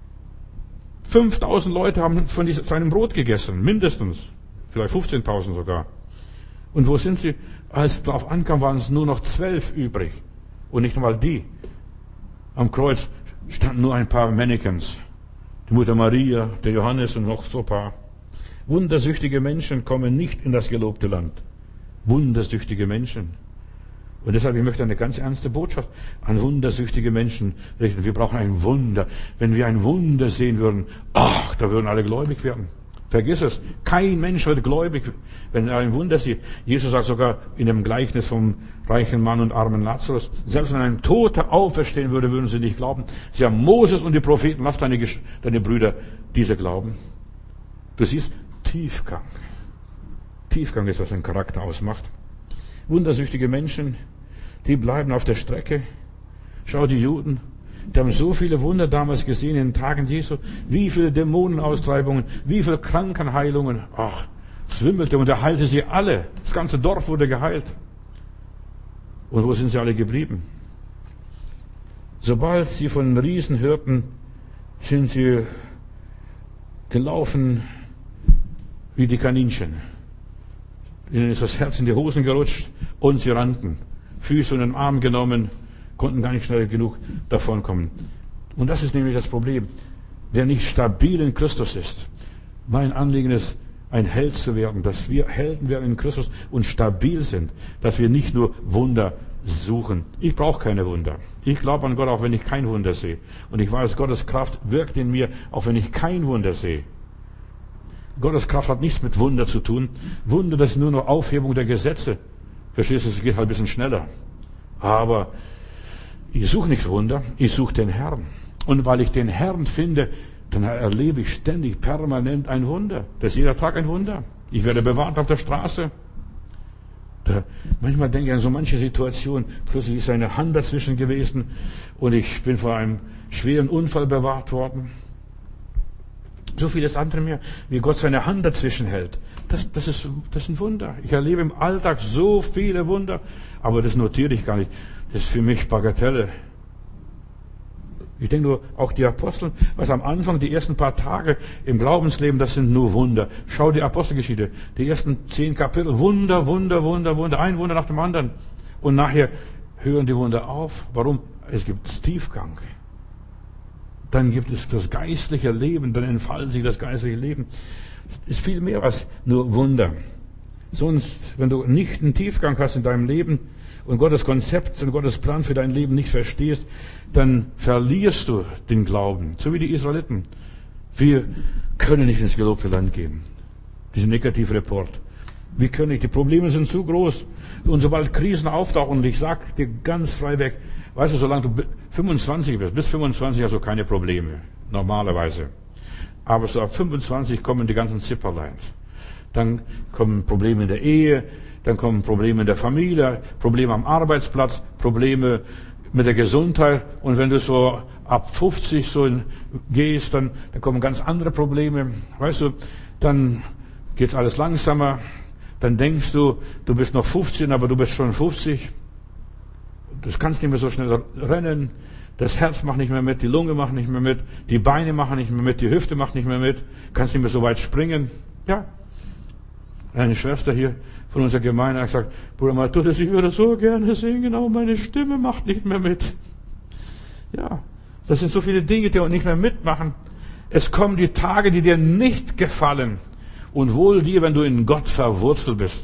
5.000 Leute haben von seinem Brot gegessen, mindestens. Vielleicht 15.000 sogar. Und wo sind sie? Als es darauf ankam, waren es nur noch 12 übrig. Und nicht einmal die. Am Kreuz standen nur ein paar Mannequins. Die Mutter Maria, der Johannes und noch so ein paar. Wundersüchtige Menschen kommen nicht in das gelobte Land. Wundersüchtige Menschen. Und deshalb, ich möchte eine ganz ernste Botschaft an wundersüchtige Menschen richten. Wir brauchen ein Wunder. Wenn wir ein Wunder sehen würden, ach, da würden alle gläubig werden. Vergiss es. Kein Mensch wird gläubig, wenn er ein Wunder sieht. Jesus sagt sogar in dem Gleichnis vom reichen Mann und armen Lazarus, selbst wenn ein Toter auferstehen würde, würden sie nicht glauben. Sie haben Moses und die Propheten, lass deine Brüder diese glauben. Du siehst, Tiefgang. Tiefgang ist, was den Charakter ausmacht. Wundersüchtige Menschen, die bleiben auf der Strecke. Schau, die Juden, die haben so viele Wunder damals gesehen in den Tagen Jesu. Wie viele Dämonenaustreibungen, wie viele Krankenheilungen. Ach, es wimmelte und er heilte sie alle. Das ganze Dorf wurde geheilt. Und wo sind sie alle geblieben? Sobald sie von den Riesen hörten, sind sie gelaufen wie die Kaninchen. Ihnen ist das Herz in die Hosen gerutscht und sie rannten. Füße und den Arm genommen, konnten gar nicht schnell genug davonkommen. Und das ist nämlich das Problem. Wer nicht stabil in Christus ist. Mein Anliegen ist, ein Held zu werden, dass wir Helden werden in Christus und stabil sind, dass wir nicht nur Wunder suchen. Ich brauche keine Wunder. Ich glaube an Gott, auch wenn ich kein Wunder sehe. Und ich weiß, Gottes Kraft wirkt in mir, auch wenn ich kein Wunder sehe. Gottes Kraft hat nichts mit Wunder zu tun. Wunder, das ist nur noch Aufhebung der Gesetze. Verstehst du, es geht halt ein bisschen schneller. Aber ich suche nicht Wunder, ich suche den Herrn. Und weil ich den Herrn finde, dann erlebe ich ständig, permanent ein Wunder. Das ist jeder Tag ein Wunder. Ich werde bewahrt auf der Straße. Manchmal denke ich an so manche Situation, plötzlich ist eine Hand dazwischen gewesen und ich bin vor einem schweren Unfall bewahrt worden. So vieles andere mehr, wie Gott seine Hand dazwischen hält. Das ist ein Wunder. Ich erlebe im Alltag so viele Wunder, aber das notiere ich gar nicht. Das ist für mich Bagatelle. Ich denke nur, auch die Apostel, was am Anfang, die ersten paar Tage im Glaubensleben, das sind nur Wunder. Schau die Apostelgeschichte, die ersten 10 Kapitel, Wunder, Wunder, Wunder, Wunder, ein Wunder nach dem anderen. Und nachher hören die Wunder auf. Warum? Es gibt Tiefgang. Dann gibt es das geistliche Leben, dann entfaltet sich das geistliche Leben. Es ist viel mehr als nur Wunder. Sonst, wenn du nicht einen Tiefgang hast in deinem Leben und Gottes Konzept und Gottes Plan für dein Leben nicht verstehst, dann verlierst du den Glauben. So wie die Israeliten. Wir können nicht ins gelobte Land gehen. Diesen Negativreport. Wir können nicht. Die Probleme sind zu groß. Und sobald Krisen auftauchen, und ich sag dir ganz frei weg, weißt du, solange du 25 bist, bis 25 hast du keine Probleme. Normalerweise. Aber so ab 25 kommen die ganzen Zipperleins. Dann kommen Probleme in der Ehe, dann kommen Probleme in der Familie, Probleme am Arbeitsplatz, Probleme mit der Gesundheit. Und wenn du so ab 50 so gehst, dann kommen ganz andere Probleme. Weißt du, dann geht's alles langsamer. Dann denkst du, du bist noch 15, aber du bist schon 50. Du kannst nicht mehr so schnell rennen. Das Herz macht nicht mehr mit, die Lunge macht nicht mehr mit, die Beine machen nicht mehr mit, die Hüfte macht nicht mehr mit. Kannst nicht mehr so weit springen. Ja. Eine Schwester hier von unserer Gemeinde hat gesagt, Bruder Matthäus, ich würde so gerne singen, aber meine Stimme macht nicht mehr mit. Ja. Das sind so viele Dinge, die nicht mehr mitmachen. Es kommen die Tage, die dir nicht gefallen. Und wohl dir, wenn du in Gott verwurzelt bist.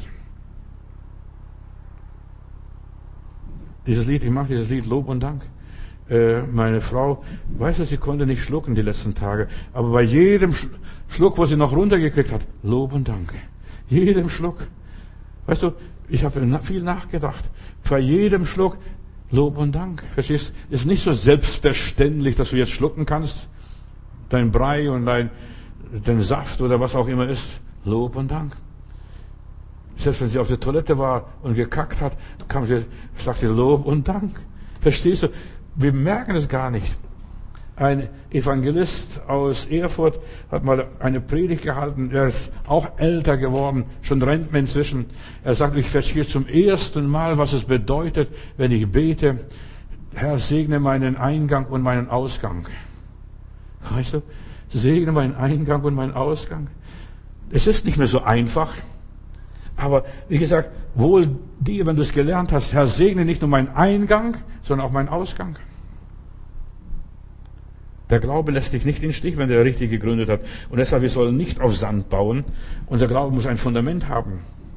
Dieses Lied, ich mag dieses Lied, Lob und Dank. Meine Frau, weißt du, sie konnte nicht schlucken die letzten Tage. Aber bei jedem Schluck, wo sie noch runtergekriegt hat, Lob und Dank. Jedem Schluck. Weißt du, ich habe viel nachgedacht. Bei jedem Schluck, Lob und Dank. Verstehst du? Ist nicht so selbstverständlich, dass du jetzt schlucken kannst. Dein Brei und dein Saft oder was auch immer ist, Lob und Dank. Selbst wenn sie auf der Toilette war und gekackt hat, sagte sie Lob und Dank. Verstehst du? Wir merken es gar nicht. Ein Evangelist aus Erfurt hat mal eine Predigt gehalten. Er ist auch älter geworden, schon Rentner inzwischen. Er sagt, ich verstehe zum ersten Mal, was es bedeutet, wenn ich bete, Herr, segne meinen Eingang und meinen Ausgang. Weißt du? Segne meinen Eingang und meinen Ausgang. Es ist nicht mehr so einfach. Aber wie gesagt, wohl dir, wenn du es gelernt hast, Herr, segne nicht nur meinen Eingang, sondern auch meinen Ausgang. Der Glaube lässt dich nicht in den Stich, wenn der richtig gegründet hat. Und deshalb, wir sollen nicht auf Sand bauen. Unser Glaube muss ein Fundament haben.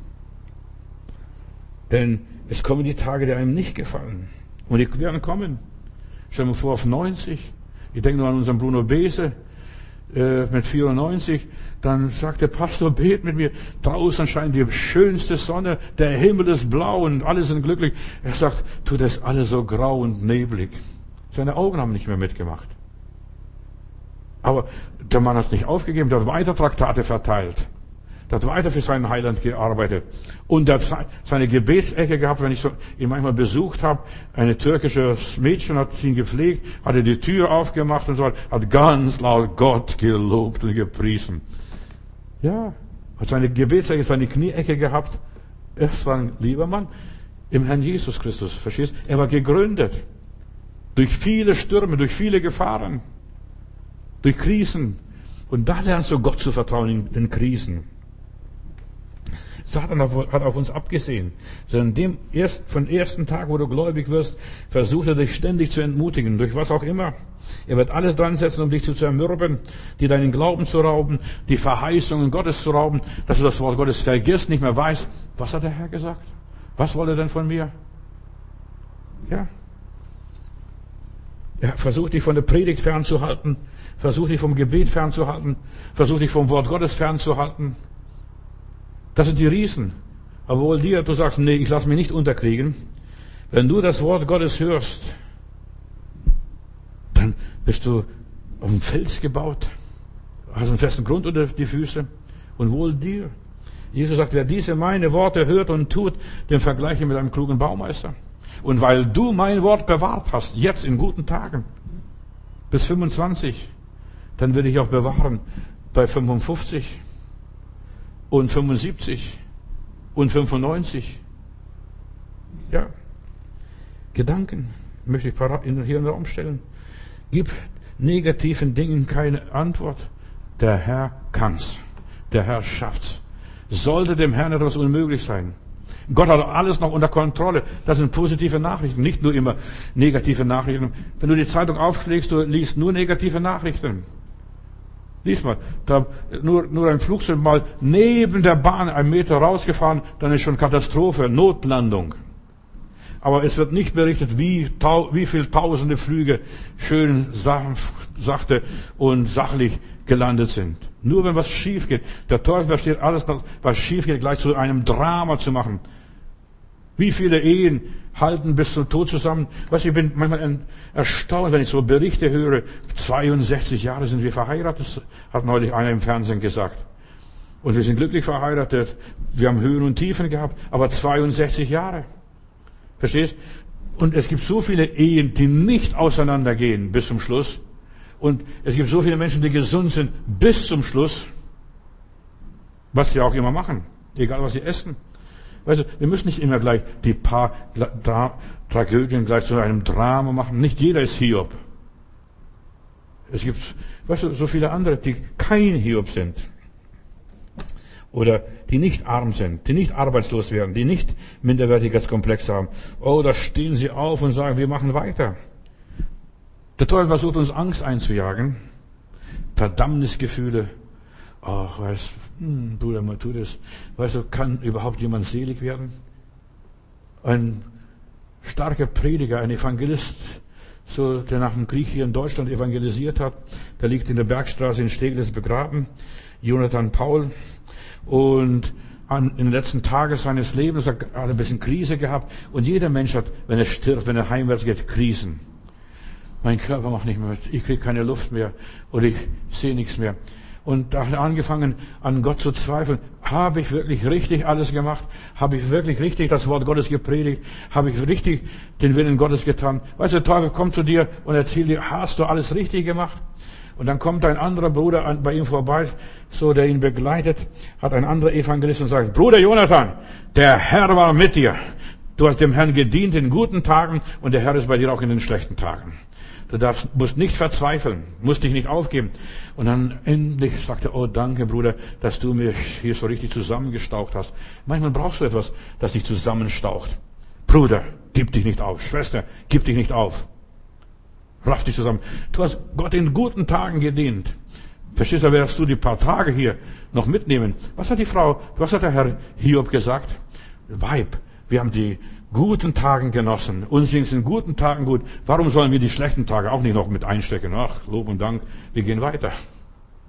Denn es kommen die Tage, die einem nicht gefallen. Und die werden kommen. Stell dir vor, auf 90. Ich denke nur an unseren Bruno Bese. mit 94, dann sagt der Pastor, bet mit mir. Draußen scheint die schönste Sonne, der Himmel ist blau und alle sind glücklich. Er sagt, tut das alles so grau und neblig. Seine Augen haben nicht mehr mitgemacht. Aber der Mann hat nicht aufgegeben, der hat weiter Traktate verteilt. Der hat weiter für seinen Heiland gearbeitet. Und er hat seine Gebetsecke gehabt, wenn ich ihn manchmal besucht habe. Ein türkisches Mädchen hat ihn gepflegt, hatte die Tür aufgemacht und so, hat ganz laut Gott gelobt und gepriesen. Ja, hat seine Gebetsecke, seine Knieecke gehabt. Er war ein lieber Mann im Herrn Jesus Christus. Verstehst? Er war gegründet. Durch viele Stürme, durch viele Gefahren, durch Krisen. Und da lernst du Gott zu vertrauen in den Krisen. Satan hat auf uns abgesehen. Von dem ersten Tag, wo du gläubig wirst, versucht er dich ständig zu entmutigen, durch was auch immer. Er wird alles dran setzen, um dich zu zermürben, dir deinen Glauben zu rauben, die Verheißungen Gottes zu rauben, dass du das Wort Gottes vergisst, nicht mehr weißt, was hat der Herr gesagt? Was wollte er denn von mir? Ja. Er versucht dich von der Predigt fernzuhalten, versucht dich vom Gebet fernzuhalten, versucht dich vom Wort Gottes fernzuhalten. Das sind die Riesen. Obwohl du sagst, nee, ich lasse mich nicht unterkriegen. Wenn du das Wort Gottes hörst, dann bist du auf dem Fels gebaut, hast einen festen Grund unter die Füße und wohl dir. Jesus sagt, wer diese meine Worte hört und tut, den vergleiche mit einem klugen Baumeister. Und weil du mein Wort bewahrt hast, jetzt in guten Tagen, bis 25, dann will ich auch bewahren bei 55 und 75 und 95. Ja. Gedanken möchte ich hier in den Raum stellen. Gib negativen Dingen keine Antwort. Der Herr kann's. Der Herr schafft's. Sollte dem Herrn etwas unmöglich sein. Gott hat alles noch unter Kontrolle. Das sind positive Nachrichten, nicht nur immer negative Nachrichten. Wenn du die Zeitung aufschlägst, du liest nur negative Nachrichten. Lies mal, da nur ein Flugzeug mal neben der Bahn 1 Meter rausgefahren, dann ist schon Katastrophe, Notlandung. Aber es wird nicht berichtet, wie viele tausende Flüge schön sachte und sachlich gelandet sind. Nur wenn was schief geht. Der Teufel versteht alles, was schief geht, gleich zu einem Drama zu machen. Wie viele Ehen halten bis zum Tod zusammen? Weißt du, ich bin manchmal erstaunt, wenn ich so Berichte höre. 62 Jahre sind wir verheiratet, hat neulich einer im Fernsehen gesagt. Und wir sind glücklich verheiratet. Wir haben Höhen und Tiefen gehabt, aber 62 Jahre. Verstehst? Und es gibt so viele Ehen, die nicht auseinandergehen bis zum Schluss. Und es gibt so viele Menschen, die gesund sind bis zum Schluss. Was sie auch immer machen. Egal, was sie essen. Weißt du, wir müssen nicht immer gleich die paar Tragödien gleich zu einem Drama machen. Nicht jeder ist Hiob. Es gibt, weißt du, so viele andere, die kein Hiob sind. Oder die nicht arm sind, die nicht arbeitslos werden, die nicht Minderwertigkeitskomplexe haben. Oh, da stehen sie auf und sagen, wir machen weiter. Der Teufel versucht uns Angst einzujagen. Verdammnisgefühle. Ach, weißt du, Bruder, mal tu das. Weißt du, kann überhaupt jemand selig werden? Ein starker Prediger, ein Evangelist, so, der nach dem Krieg hier in Deutschland evangelisiert hat, der liegt in der Bergstraße in Steglitz begraben. Jonathan Paul. Und in den letzten Tagen seines Lebens hat er ein bisschen Krise gehabt. Und jeder Mensch hat, wenn er stirbt, wenn er heimwärts geht, Krisen. Mein Körper macht nicht mehr mit. Ich kriege keine Luft mehr. Oder ich sehe nichts mehr. Und da hat er angefangen, an Gott zu zweifeln. Habe ich wirklich richtig alles gemacht? Habe ich wirklich richtig das Wort Gottes gepredigt? Habe ich richtig den Willen Gottes getan? Weißt du, der Teufel kommt zu dir und erzählt dir, hast du alles richtig gemacht? Und dann kommt ein anderer Bruder bei ihm vorbei, so der ihn begleitet, hat ein anderer Evangelist und sagt, Bruder Jonathan, der Herr war mit dir. Du hast dem Herrn gedient in guten Tagen und der Herr ist bei dir auch in den schlechten Tagen. Du musst nicht verzweifeln, musst dich nicht aufgeben. Und dann endlich sagt er, oh danke Bruder, dass du mich hier so richtig zusammengestaucht hast. Manchmal brauchst du etwas, das dich zusammenstaucht. Bruder, gib dich nicht auf. Schwester, gib dich nicht auf. Raff dich zusammen. Du hast Gott in guten Tagen gedient. Verstehst du, wirst du die paar Tage hier noch mitnehmen. Was hat der Herr Hiob gesagt? Weib, wir haben die guten Tagen genossen. Uns ging es in guten Tagen gut. Warum sollen wir die schlechten Tage auch nicht noch mit einstecken? Ach, Lob und Dank, wir gehen weiter.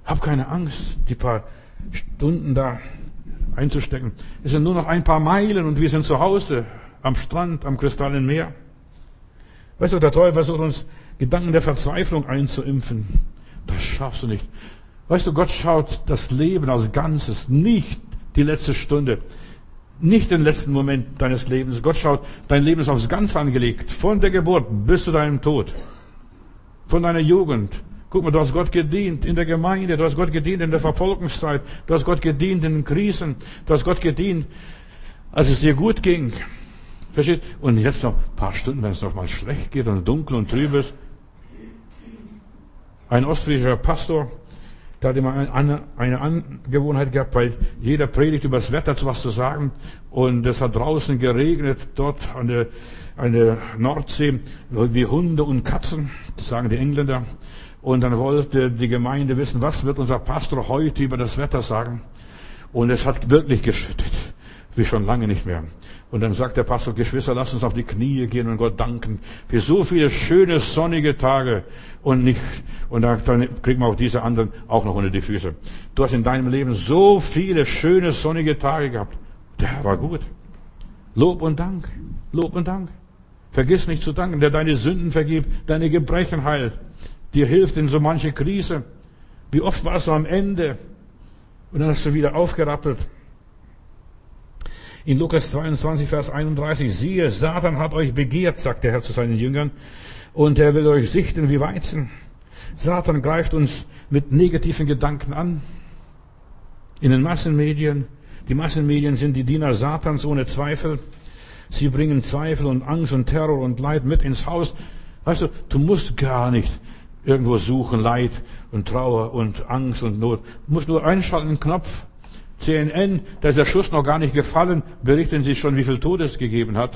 Hab keine Angst, die paar Stunden da einzustecken. Es sind nur noch ein paar Meilen und wir sind zu Hause, am Strand, am kristallenen Meer. Weißt du, der Teufel versucht uns Gedanken der Verzweiflung einzuimpfen. Das schaffst du nicht. Weißt du, Gott schaut das Leben als Ganzes, nicht die letzte Stunde, nicht den letzten Moment deines Lebens. Gott schaut, dein Leben ist aufs Ganze angelegt, von der Geburt bis zu deinem Tod, von deiner Jugend. Guck mal, du hast Gott gedient in der Gemeinde, du hast Gott gedient in der Verfolgungszeit, du hast Gott gedient in den Krisen, du hast Gott gedient, als es dir gut ging. Verstehst? Und jetzt noch ein paar Stunden, wenn es noch mal schlecht geht und dunkel und trüb ist. Ein ostfriesischer Pastor, der hat immer eine Angewohnheit gehabt, bei jeder Predigt über das Wetter was zu sagen. Und es hat draußen geregnet, dort an der Nordsee, wie Hunde und Katzen, das sagen die Engländer. Und dann wollte die Gemeinde wissen, was wird unser Pastor heute über das Wetter sagen. Und es hat wirklich geschüttet, wie schon lange nicht mehr. Und dann sagt der Pastor, Geschwister, lasst uns auf die Knie gehen und Gott danken für so viele schöne, sonnige Tage. Und dann kriegen wir auch diese anderen auch noch unter die Füße. Du hast in deinem Leben so viele schöne, sonnige Tage gehabt. Der Herr war gut. Lob und Dank. Lob und Dank. Vergiss nicht zu danken, der deine Sünden vergibt, deine Gebrechen heilt, dir hilft in so manche Krise. Wie oft warst du am Ende? Und dann hast du wieder aufgerappelt. In Lukas 22, Vers 31, siehe, Satan hat euch begehrt, sagt der Herr zu seinen Jüngern, und er will euch sichten wie Weizen. Satan greift uns mit negativen Gedanken an. In den Massenmedien. Die Massenmedien sind die Diener Satans ohne Zweifel. Sie bringen Zweifel und Angst und Terror und Leid mit ins Haus. Weißt du musst gar nicht irgendwo suchen, Leid und Trauer und Angst und Not. Du musst nur einschalten, einen Knopf. CNN, da ist der Schuss noch gar nicht gefallen, berichten sie schon, wie viel Todes es gegeben hat.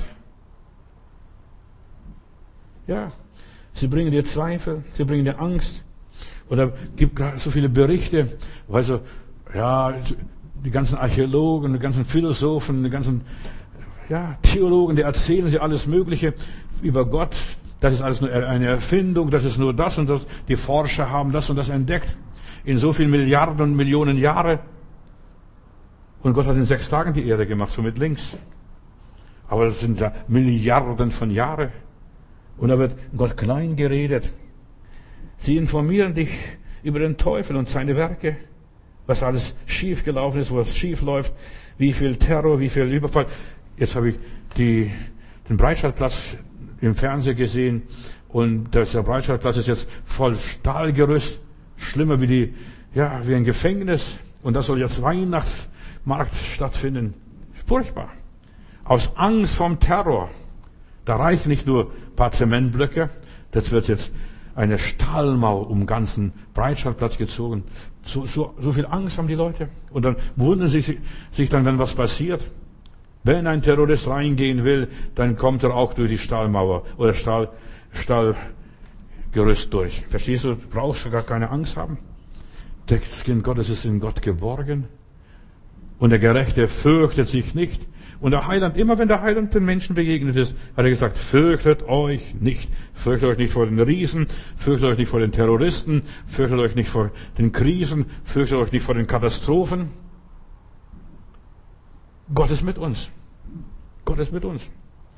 Ja, sie bringen dir Zweifel, sie bringen dir Angst. Oder gibt so viele Berichte, also, ja, die ganzen Archäologen, die ganzen Philosophen, die ganzen, Theologen, die erzählen sie alles Mögliche über Gott. Das ist alles nur eine Erfindung, das ist nur das und das. Die Forscher haben das und das entdeckt. In so vielen Milliarden und Millionen Jahre. Und Gott hat in 6 Tagen die Erde gemacht, so mit links. Aber das sind ja Milliarden von Jahren. Und da wird Gott klein geredet. Sie informieren dich über den Teufel und seine Werke, was alles schief gelaufen ist, was schief läuft, wie viel Terror, wie viel Überfall. Jetzt habe ich den Breitscheidplatz im Fernsehen gesehen und der Breitscheidplatz ist jetzt voll Stahlgerüst, schlimmer wie ein Gefängnis. Und das soll jetzt Weihnachtsmarkt stattfinden. Furchtbar. Aus Angst vom Terror. Da reichen nicht nur ein paar Zementblöcke, das wird jetzt eine Stahlmauer um den ganzen Breitscheidplatz gezogen. So viel Angst haben die Leute. Und dann wundern sie sich dann, wenn was passiert. Wenn ein Terrorist reingehen will, dann kommt er auch durch die Stahlmauer oder Stahlgerüst durch. Verstehst du? Du brauchst gar keine Angst haben. Das Kind Gottes ist in Gott geborgen. Und der Gerechte fürchtet sich nicht. Und der Heiland, immer wenn der Heiland den Menschen begegnet ist, hat er gesagt, fürchtet euch nicht. Fürchtet euch nicht vor den Riesen, fürchtet euch nicht vor den Terroristen, fürchtet euch nicht vor den Krisen, fürchtet euch nicht vor den Katastrophen. Gott ist mit uns. Gott ist mit uns.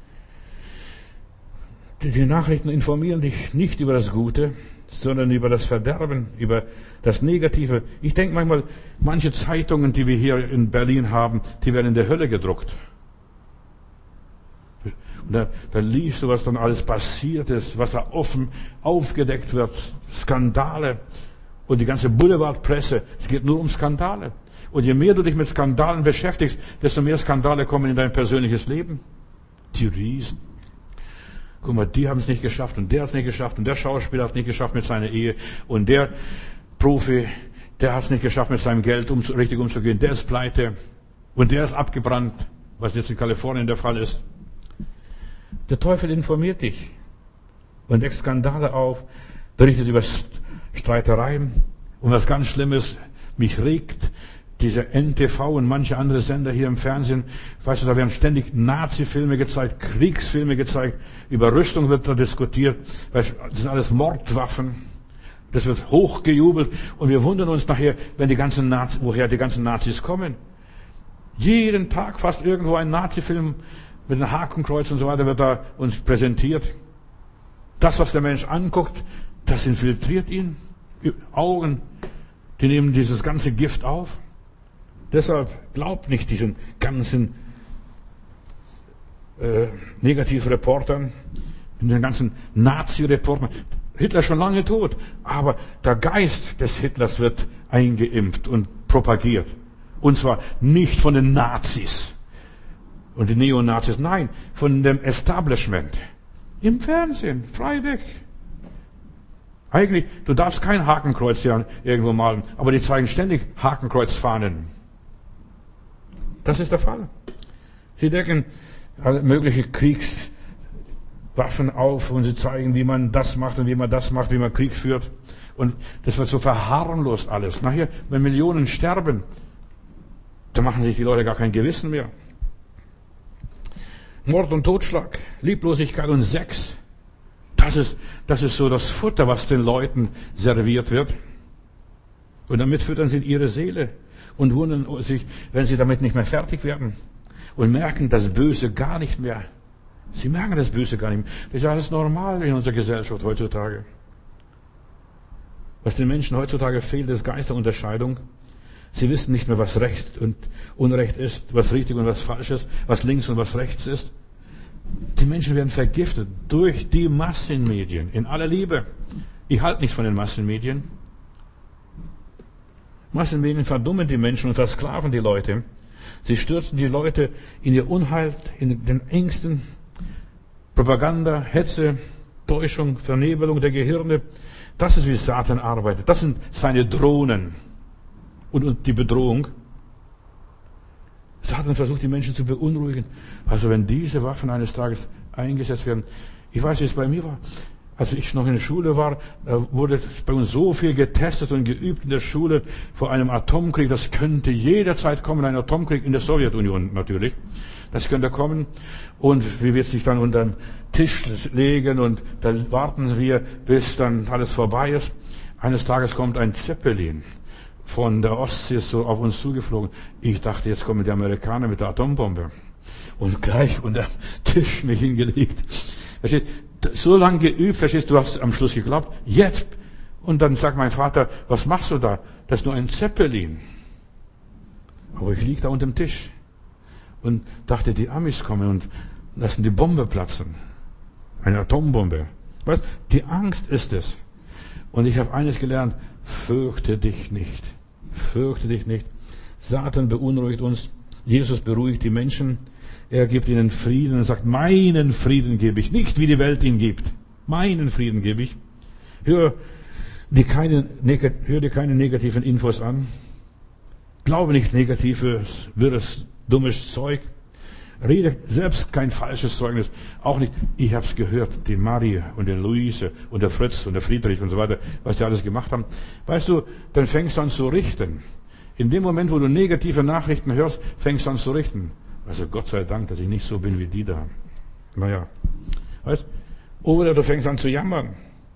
Die Nachrichten informieren dich nicht über das Gute, sondern über das Verderben, über das Negative. Ich denke manchmal, manche Zeitungen, die wir hier in Berlin haben, die werden in der Hölle gedruckt. Und da liest du, was dann alles passiert ist, was da offen aufgedeckt wird, Skandale. Und die ganze Boulevardpresse, es geht nur um Skandale. Und je mehr du dich mit Skandalen beschäftigst, desto mehr Skandale kommen in dein persönliches Leben. Die Riesen. Guck mal, die haben es nicht geschafft und der hat es nicht geschafft und der Schauspieler hat es nicht geschafft mit seiner Ehe und der Profi, der hat es nicht geschafft mit seinem Geld richtig umzugehen, der ist pleite und der ist abgebrannt, was jetzt in Kalifornien der Fall ist. Der Teufel informiert dich und deckt Skandale auf, berichtet über Streitereien und was ganz Schlimmes, mich regt diese NTV und manche andere Sender hier im Fernsehen, weißt du, da werden ständig Nazi-Filme gezeigt, Kriegsfilme gezeigt, über Rüstung wird da diskutiert, weißt du, das sind alles Mordwaffen. Das wird hochgejubelt und wir wundern uns nachher, wenn woher die ganzen Nazis kommen. Jeden Tag fast irgendwo ein Nazi-Film mit einem Hakenkreuz und so weiter wird da uns präsentiert. Das, was der Mensch anguckt, das infiltriert ihn. Die Augen, die nehmen dieses ganze Gift auf. Deshalb glaubt nicht diesen ganzen Negativreportern, den ganzen Nazi-Reportern. Hitler ist schon lange tot, aber der Geist des Hitlers wird eingeimpft und propagiert. Und zwar nicht von den Nazis und den Neonazis, nein, von dem Establishment. Im Fernsehen, frei weg. Eigentlich, du darfst kein Hakenkreuz hier irgendwo malen, aber die zeigen ständig Hakenkreuzfahnen. Das ist der Fall. Sie decken alle mögliche Kriegswaffen auf und sie zeigen, wie man das macht und wie man das macht, wie man Krieg führt. Und das wird so verharmlost alles. Nachher, wenn Millionen sterben, da machen sich die Leute gar kein Gewissen mehr. Mord und Totschlag, Lieblosigkeit und Sex. Das ist so das Futter, was den Leuten serviert wird. Und damit füttern sie ihre Seele und wundern sich, wenn sie damit nicht mehr fertig werden. Und merken das Böse gar nicht mehr. Sie merken das Böse gar nicht mehr. Das ist alles normal in unserer Gesellschaft heutzutage. Was den Menschen heutzutage fehlt, ist Geisterunterscheidung. Sie wissen nicht mehr, was Recht und Unrecht ist, was richtig und was falsch ist, was links und was rechts ist. Die Menschen werden vergiftet durch die Massenmedien, in aller Liebe. Ich halte nichts von den Massenmedien. Massenmedien verdummen die Menschen und versklaven die Leute. Sie stürzen die Leute in ihr Unheil, in den Ängsten, Propaganda, Hetze, Täuschung, Vernebelung der Gehirne. Das ist, wie Satan arbeitet. Das sind seine Drohnen und die Bedrohung. Satan versucht, die Menschen zu beunruhigen. Also wenn diese Waffen eines Tages eingesetzt werden, ich weiß, wie es bei mir war. Als ich noch in der Schule war, da wurde bei uns so viel getestet und geübt in der Schule vor einem Atomkrieg. Das könnte jederzeit kommen, ein Atomkrieg in der Sowjetunion natürlich. Das könnte kommen. Und wie wird sich dann unter den Tisch legen und dann warten wir, bis dann alles vorbei ist. Eines Tages kommt ein Zeppelin von der Ostsee so auf uns zugeflogen. Ich dachte, jetzt kommen die Amerikaner mit der Atombombe. Und gleich unter den Tisch mich hingelegt. Verstehst? So lange geübt, verstehst du, hast am Schluss geglaubt, jetzt. Und dann sagt mein Vater, was machst du da? Das ist nur ein Zeppelin. Aber ich lieg da unter dem Tisch und dachte, die Amis kommen und lassen die Bombe platzen. Eine Atombombe. Weißt, die Angst ist es. Und ich habe eines gelernt, fürchte dich nicht. Fürchte dich nicht. Satan beunruhigt uns. Jesus beruhigt die Menschen. Er gibt ihnen Frieden und sagt, meinen Frieden gebe ich, nicht wie die Welt ihn gibt. Meinen Frieden gebe ich. Hör dir keine negativen Infos an. Glaube nicht negatives, wirres, dummes Zeug. Rede selbst kein falsches Zeugnis. Auch nicht, ich habe es gehört, die Marie und die Luise und der Fritz und der Friedrich und so weiter, was die alles gemacht haben. Weißt du, dann fängst du an zu richten. In dem Moment, wo du negative Nachrichten hörst, fängst du an zu richten. Also Gott sei Dank, dass ich nicht so bin wie die da. Naja, weißt? Oder du fängst an zu jammern.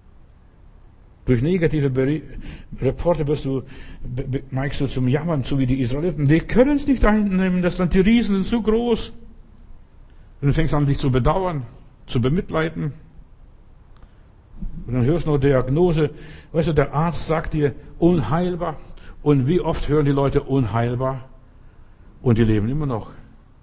Durch negative Reporte neigst du zum Jammern, so wie die Israeliten. Wir können es nicht einnehmen, das Land, die Riesen sind zu groß. Und du fängst an, dich zu bedauern, zu bemitleiden. Und dann hörst du noch Diagnose. Weißt du, der Arzt sagt dir, unheilbar. Und wie oft hören die Leute unheilbar? Und die leben immer noch.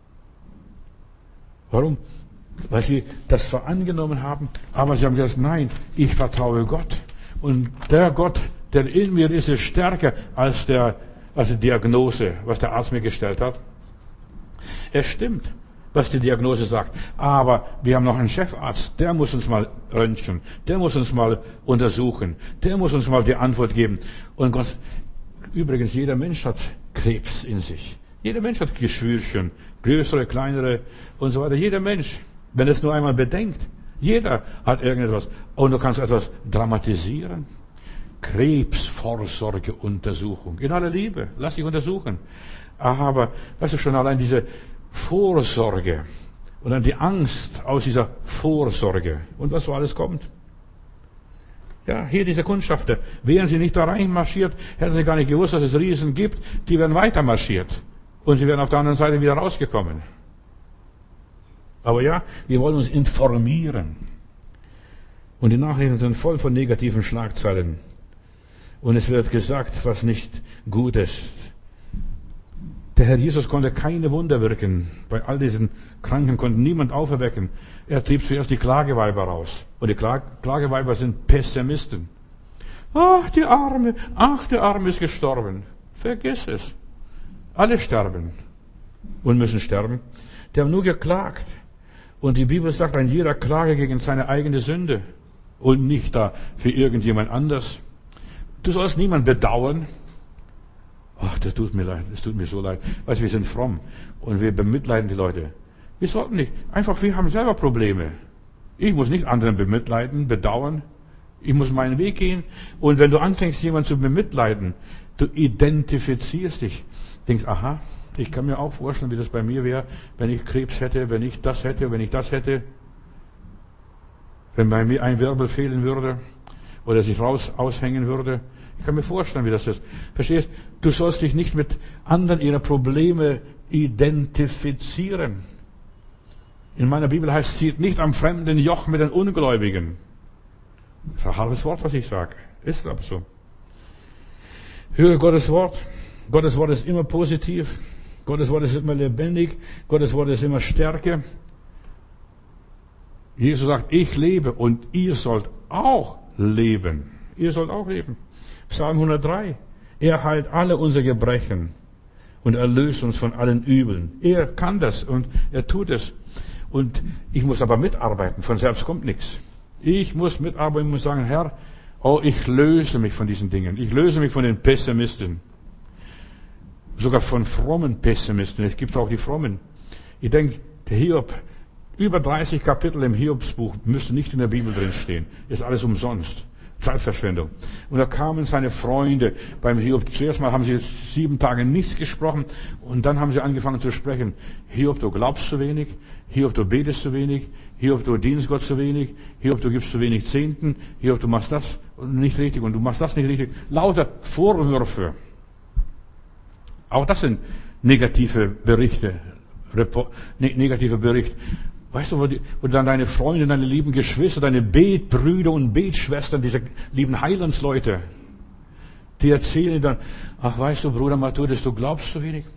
Warum? Weil sie das zwar angenommen haben, aber sie haben gesagt, nein, ich vertraue Gott. Und der Gott, der in mir ist, ist stärker als die Diagnose, was der Arzt mir gestellt hat. Es stimmt, was die Diagnose sagt. Aber wir haben noch einen Chefarzt, der muss uns mal röntgen, der muss uns mal untersuchen, der muss uns mal die Antwort geben. Und Gott, übrigens, jeder Mensch hat Krebs in sich. Jeder Mensch hat Geschwürchen, größere, kleinere und so weiter. Jeder Mensch, wenn es nur einmal bedenkt, jeder hat irgendetwas. Und du kannst etwas dramatisieren. Krebsvorsorgeuntersuchung. In aller Liebe, lass dich untersuchen. Aber, weißt du schon, allein diese Vorsorge und dann die Angst aus dieser Vorsorge und was so alles kommt. Ja, hier diese Kundschafter. Wären sie nicht da reinmarschiert, hätten sie gar nicht gewusst, dass es Riesen gibt. Die wären weiter marschiert. Und sie wären auf der anderen Seite wieder rausgekommen. Aber ja, wir wollen uns informieren. Und die Nachrichten sind voll von negativen Schlagzeilen. Und es wird gesagt, was nicht gut ist. Der Herr Jesus konnte keine Wunder wirken. Bei all diesen Kranken konnte niemand auferwecken. Er trieb zuerst die Klageweiber raus. Und die Klageweiber sind Pessimisten. Ach, der Arme ist gestorben. Vergiss es. Alle sterben und müssen sterben. Die haben nur geklagt. Und die Bibel sagt, ein jeder klage gegen seine eigene Sünde und nicht da für irgendjemand anders. Du sollst niemand bedauern. Ach, das tut mir leid, es tut mir so leid. Weißt du, wir sind fromm und wir bemitleiden die Leute. Wir sollten nicht, einfach, wir haben selber Probleme. Ich muss nicht anderen bemitleiden, bedauern. Ich muss meinen Weg gehen. Und wenn du anfängst, jemanden zu bemitleiden, du identifizierst dich. Denkst, aha, ich kann mir auch vorstellen, wie das bei mir wäre, wenn ich Krebs hätte, wenn ich das hätte, wenn ich das hätte. Wenn bei mir ein Wirbel fehlen würde oder sich aushängen würde. Ich kann mir vorstellen, wie das ist. Verstehst? Du sollst dich nicht mit anderen ihrer Probleme identifizieren. In meiner Bibel heißt es, zieht nicht am fremden Joch mit den Ungläubigen. Das ist ein hartes Wort, was ich sage. Ist aber so. Höre Gottes Wort. Gottes Wort ist immer positiv. Gottes Wort ist immer lebendig. Gottes Wort ist immer Stärke. Jesus sagt, ich lebe und ihr sollt auch leben. Ihr sollt auch leben. Psalm 103. Er heilt alle unsere Gebrechen und erlöst uns von allen Übeln. Er kann das und er tut es. Und ich muss aber mitarbeiten. Von selbst kommt nichts. Ich muss mitarbeiten und muss sagen, Herr, oh, ich löse mich von diesen Dingen. Ich löse mich von den Pessimisten. Sogar von frommen Pessimisten. Es gibt auch die frommen. Ich denke, der Hiob, über 30 Kapitel im Hiobsbuch müsste nicht in der Bibel drin stehen. Ist alles umsonst. Zeitverschwendung. Und da kamen seine Freunde beim Hiob. Zuerst mal haben sie jetzt 7 Tage nichts gesprochen und dann haben sie angefangen zu sprechen. Hiob, du glaubst zu wenig. Hiob, du betest zu wenig. Hiob, du dienst Gott zu wenig. Hiob, du gibst zu wenig Zehnten. Hiob, du machst das nicht richtig und du machst das nicht richtig. Lauter Vorwürfe. Auch das sind negative Berichte. Negative Bericht. Weißt du, wo dann deine Freunde, deine lieben Geschwister, deine Betbrüder und Betschwestern, diese lieben Heilandsleute, die erzählen dann, ach weißt du, Bruder Matthäus, du glaubst zu wenig.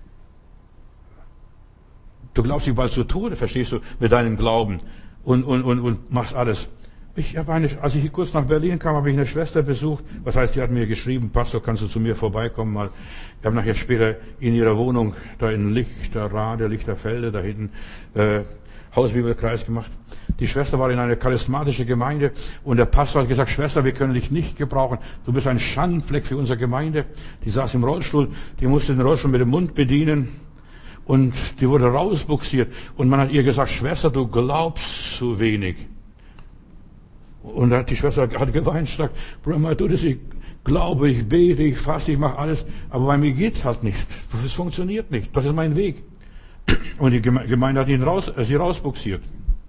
Du glaubst dich bald zu Tode, verstehst du, mit deinem Glauben und machst alles. Als ich kurz nach Berlin kam, habe ich eine Schwester besucht. Was heißt, die hat mir geschrieben, Pastor, kannst du zu mir vorbeikommen mal. Ich habe nachher später in ihrer Wohnung, da in Lichterfelde, da hinten, Hausbibelkreis gemacht. Die Schwester war in einer charismatischen Gemeinde und der Pastor hat gesagt, Schwester, wir können dich nicht gebrauchen. Du bist ein Schandfleck für unsere Gemeinde. Die saß im Rollstuhl, die musste den Rollstuhl mit dem Mund bedienen und die wurde rausbuxiert. Und man hat ihr gesagt, Schwester, du glaubst zu wenig. Und die Schwester hat geweint und gesagt, Bruder Matthäus, ich glaube, ich bete, ich faste, ich mache alles, aber bei mir geht's halt nicht. Das funktioniert nicht. Das ist mein Weg. Und die Gemeinde hat sie rausbuxiert.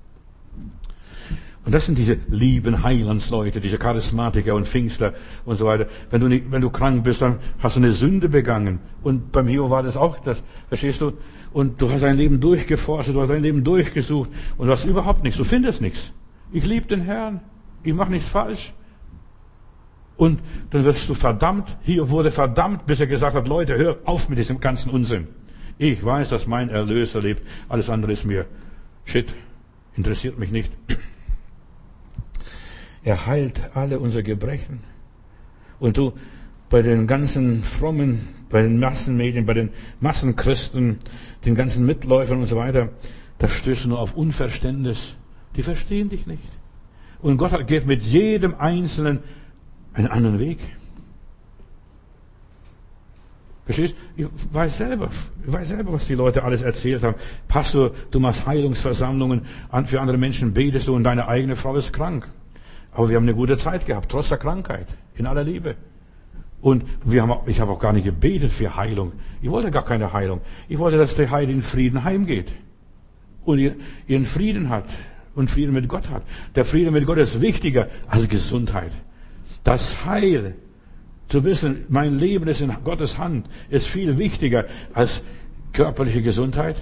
Und das sind diese lieben Heilandsleute, diese Charismatiker und Pfingstler und so weiter. Wenn du krank bist, dann hast du eine Sünde begangen. Und beim Hiob war das auch das. Verstehst du? Und du hast dein Leben durchgeforscht, du hast dein Leben durchgesucht und du hast überhaupt nichts. Du findest nichts. Ich liebe den Herrn. Ich mache nichts falsch. Und dann wirst du verdammt. Hiob wurde verdammt, bis er gesagt hat, Leute, hör auf mit diesem ganzen Unsinn. Ich weiß, dass mein Erlöser lebt. Alles andere ist mir Shit. Interessiert mich nicht. Er heilt alle unsere Gebrechen. Und du, bei den ganzen Frommen, bei den Massenmedien, bei den Massenchristen, den ganzen Mitläufern und so weiter, da stößt du nur auf Unverständnis. Die verstehen dich nicht. Und Gott geht mit jedem Einzelnen einen anderen Weg. Verstehst? Ich weiß selber, was die Leute alles erzählt haben. Pastor, du machst Heilungsversammlungen, für andere Menschen betest du und deine eigene Frau ist krank. Aber wir haben eine gute Zeit gehabt, trotz der Krankheit, in aller Liebe. Und ich habe auch gar nicht gebetet für Heilung. Ich wollte gar keine Heilung. Ich wollte, dass der Heil in Frieden heimgeht. Und ihren Frieden hat und Frieden mit Gott hat. Der Friede mit Gott ist wichtiger als Gesundheit. Das Heil, zu wissen, mein Leben ist in Gottes Hand, ist viel wichtiger als körperliche Gesundheit.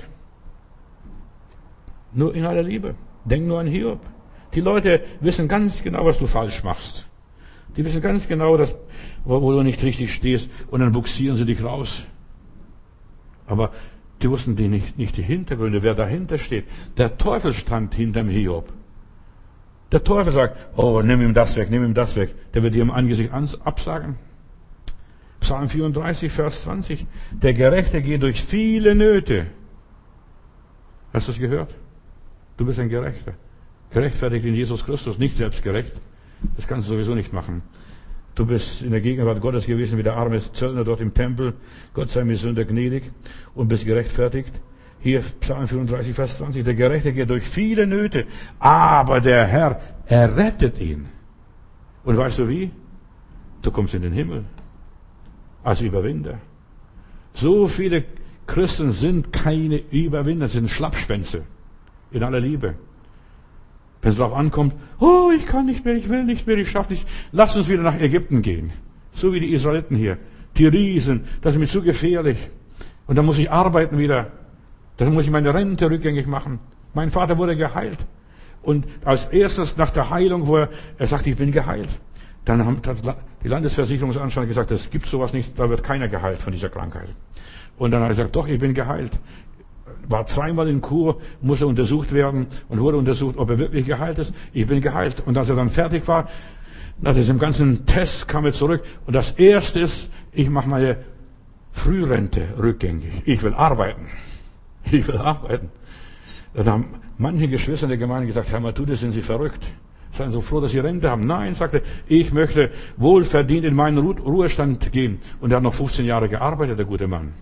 Nur in aller Liebe. Denk nur an Hiob. Die Leute wissen ganz genau, was du falsch machst. Die wissen ganz genau, wo du nicht richtig stehst, und dann buxieren sie dich raus. Aber die wussten nicht die Hintergründe, wer dahinter steht. Der Teufel stand hinterm Hiob. Der Teufel sagt, oh, nimm ihm das weg, nimm ihm das weg. Der wird dir im Angesicht absagen. Psalm 34, Vers 20. Der Gerechte geht durch viele Nöte. Hast du es gehört? Du bist ein Gerechter. Gerechtfertigt in Jesus Christus, nicht selbstgerecht. Das kannst du sowieso nicht machen. Du bist in der Gegenwart Gottes gewesen wie der arme Zöllner dort im Tempel. Gott sei mir Sünder gnädig, und bist gerechtfertigt. Hier Psalm 34, Vers 20. Der Gerechte geht durch viele Nöte, aber der Herr errettet ihn. Und weißt du wie? Du kommst in den Himmel als Überwinder. So viele Christen sind keine Überwinder, sind Schlappschwänze. In aller Liebe. Wenn es darauf ankommt, oh, ich kann nicht mehr, ich will nicht mehr, ich schaffe nicht. Lass uns wieder nach Ägypten gehen. So wie die Israeliten hier. Die Riesen, das ist mir zu gefährlich. Und dann muss ich arbeiten wieder. Dann muss ich meine Rente rückgängig machen. Mein Vater wurde geheilt. Und als erstes nach der Heilung, wo er sagt, ich bin geheilt. Dann hat die Landesversicherungsanstalt gesagt, es gibt sowas nicht, da wird keiner geheilt von dieser Krankheit. Und dann hat er gesagt, doch, ich bin geheilt. War zweimal in Kur, musste untersucht werden und wurde untersucht, ob er wirklich geheilt ist. Ich bin geheilt. Und als er dann fertig war, nach diesem ganzen Test kam er zurück. Und das Erste ist, ich mache meine Frührente rückgängig. Ich will arbeiten. Ich will arbeiten. Dann haben manche Geschwister in der Gemeinde gesagt, Herr Matthäus, sind Sie verrückt? Seien so froh, dass Sie Rente haben. Nein, sagte, ich möchte wohlverdient in meinen Ruhestand gehen. Und er hat noch 15 Jahre gearbeitet, der gute Mann.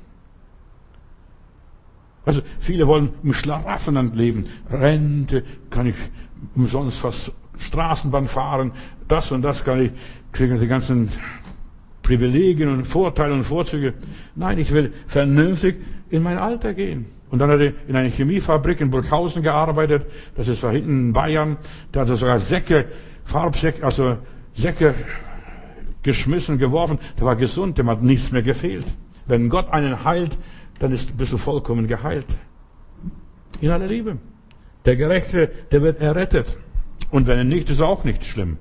Also viele wollen im Schlaraffenland leben. Rente, kann ich umsonst fast Straßenbahn fahren, das und das kann ich, kriege die ganzen Privilegien und Vorteile und Vorzüge. Nein, ich will vernünftig in mein Alter gehen. Und dann hat er in einer Chemiefabrik in Burghausen gearbeitet, das ist da hinten in Bayern, da hat er sogar Farbsäcke, also Säcke geschmissen, geworfen, der war gesund, dem hat nichts mehr gefehlt. Wenn Gott einen heilt, dann bist du vollkommen geheilt. In aller Liebe. Der Gerechte, der wird errettet. Und wenn er nicht, ist er auch nicht schlimm.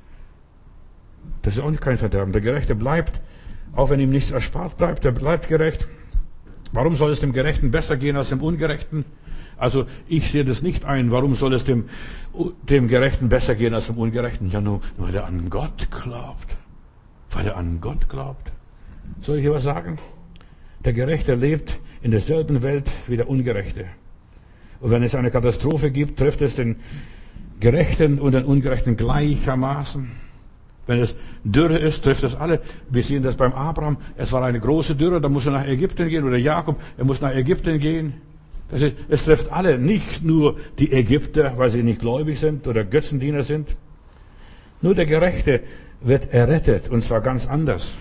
Das ist auch nicht kein Verderben. Der Gerechte bleibt, auch wenn ihm nichts erspart bleibt, der bleibt gerecht. Warum soll es dem Gerechten besser gehen als dem Ungerechten? Also ich sehe das nicht ein. Warum soll es dem Gerechten besser gehen als dem Ungerechten? Ja, nur weil er an Gott glaubt. Weil er an Gott glaubt. Soll ich dir was sagen? Der Gerechte lebt in derselben Welt wie der Ungerechte. Und wenn es eine Katastrophe gibt, trifft es den Gerechten und den Ungerechten gleichermaßen. Wenn es Dürre ist, trifft es alle. Wir sehen das beim Abraham. Es war eine große Dürre, da muss er nach Ägypten gehen. Oder Jakob, er muss nach Ägypten gehen. Das ist, es trifft alle, nicht nur die Ägypter, weil sie nicht gläubig sind oder Götzendiener sind. Nur der Gerechte wird errettet, und zwar ganz anders.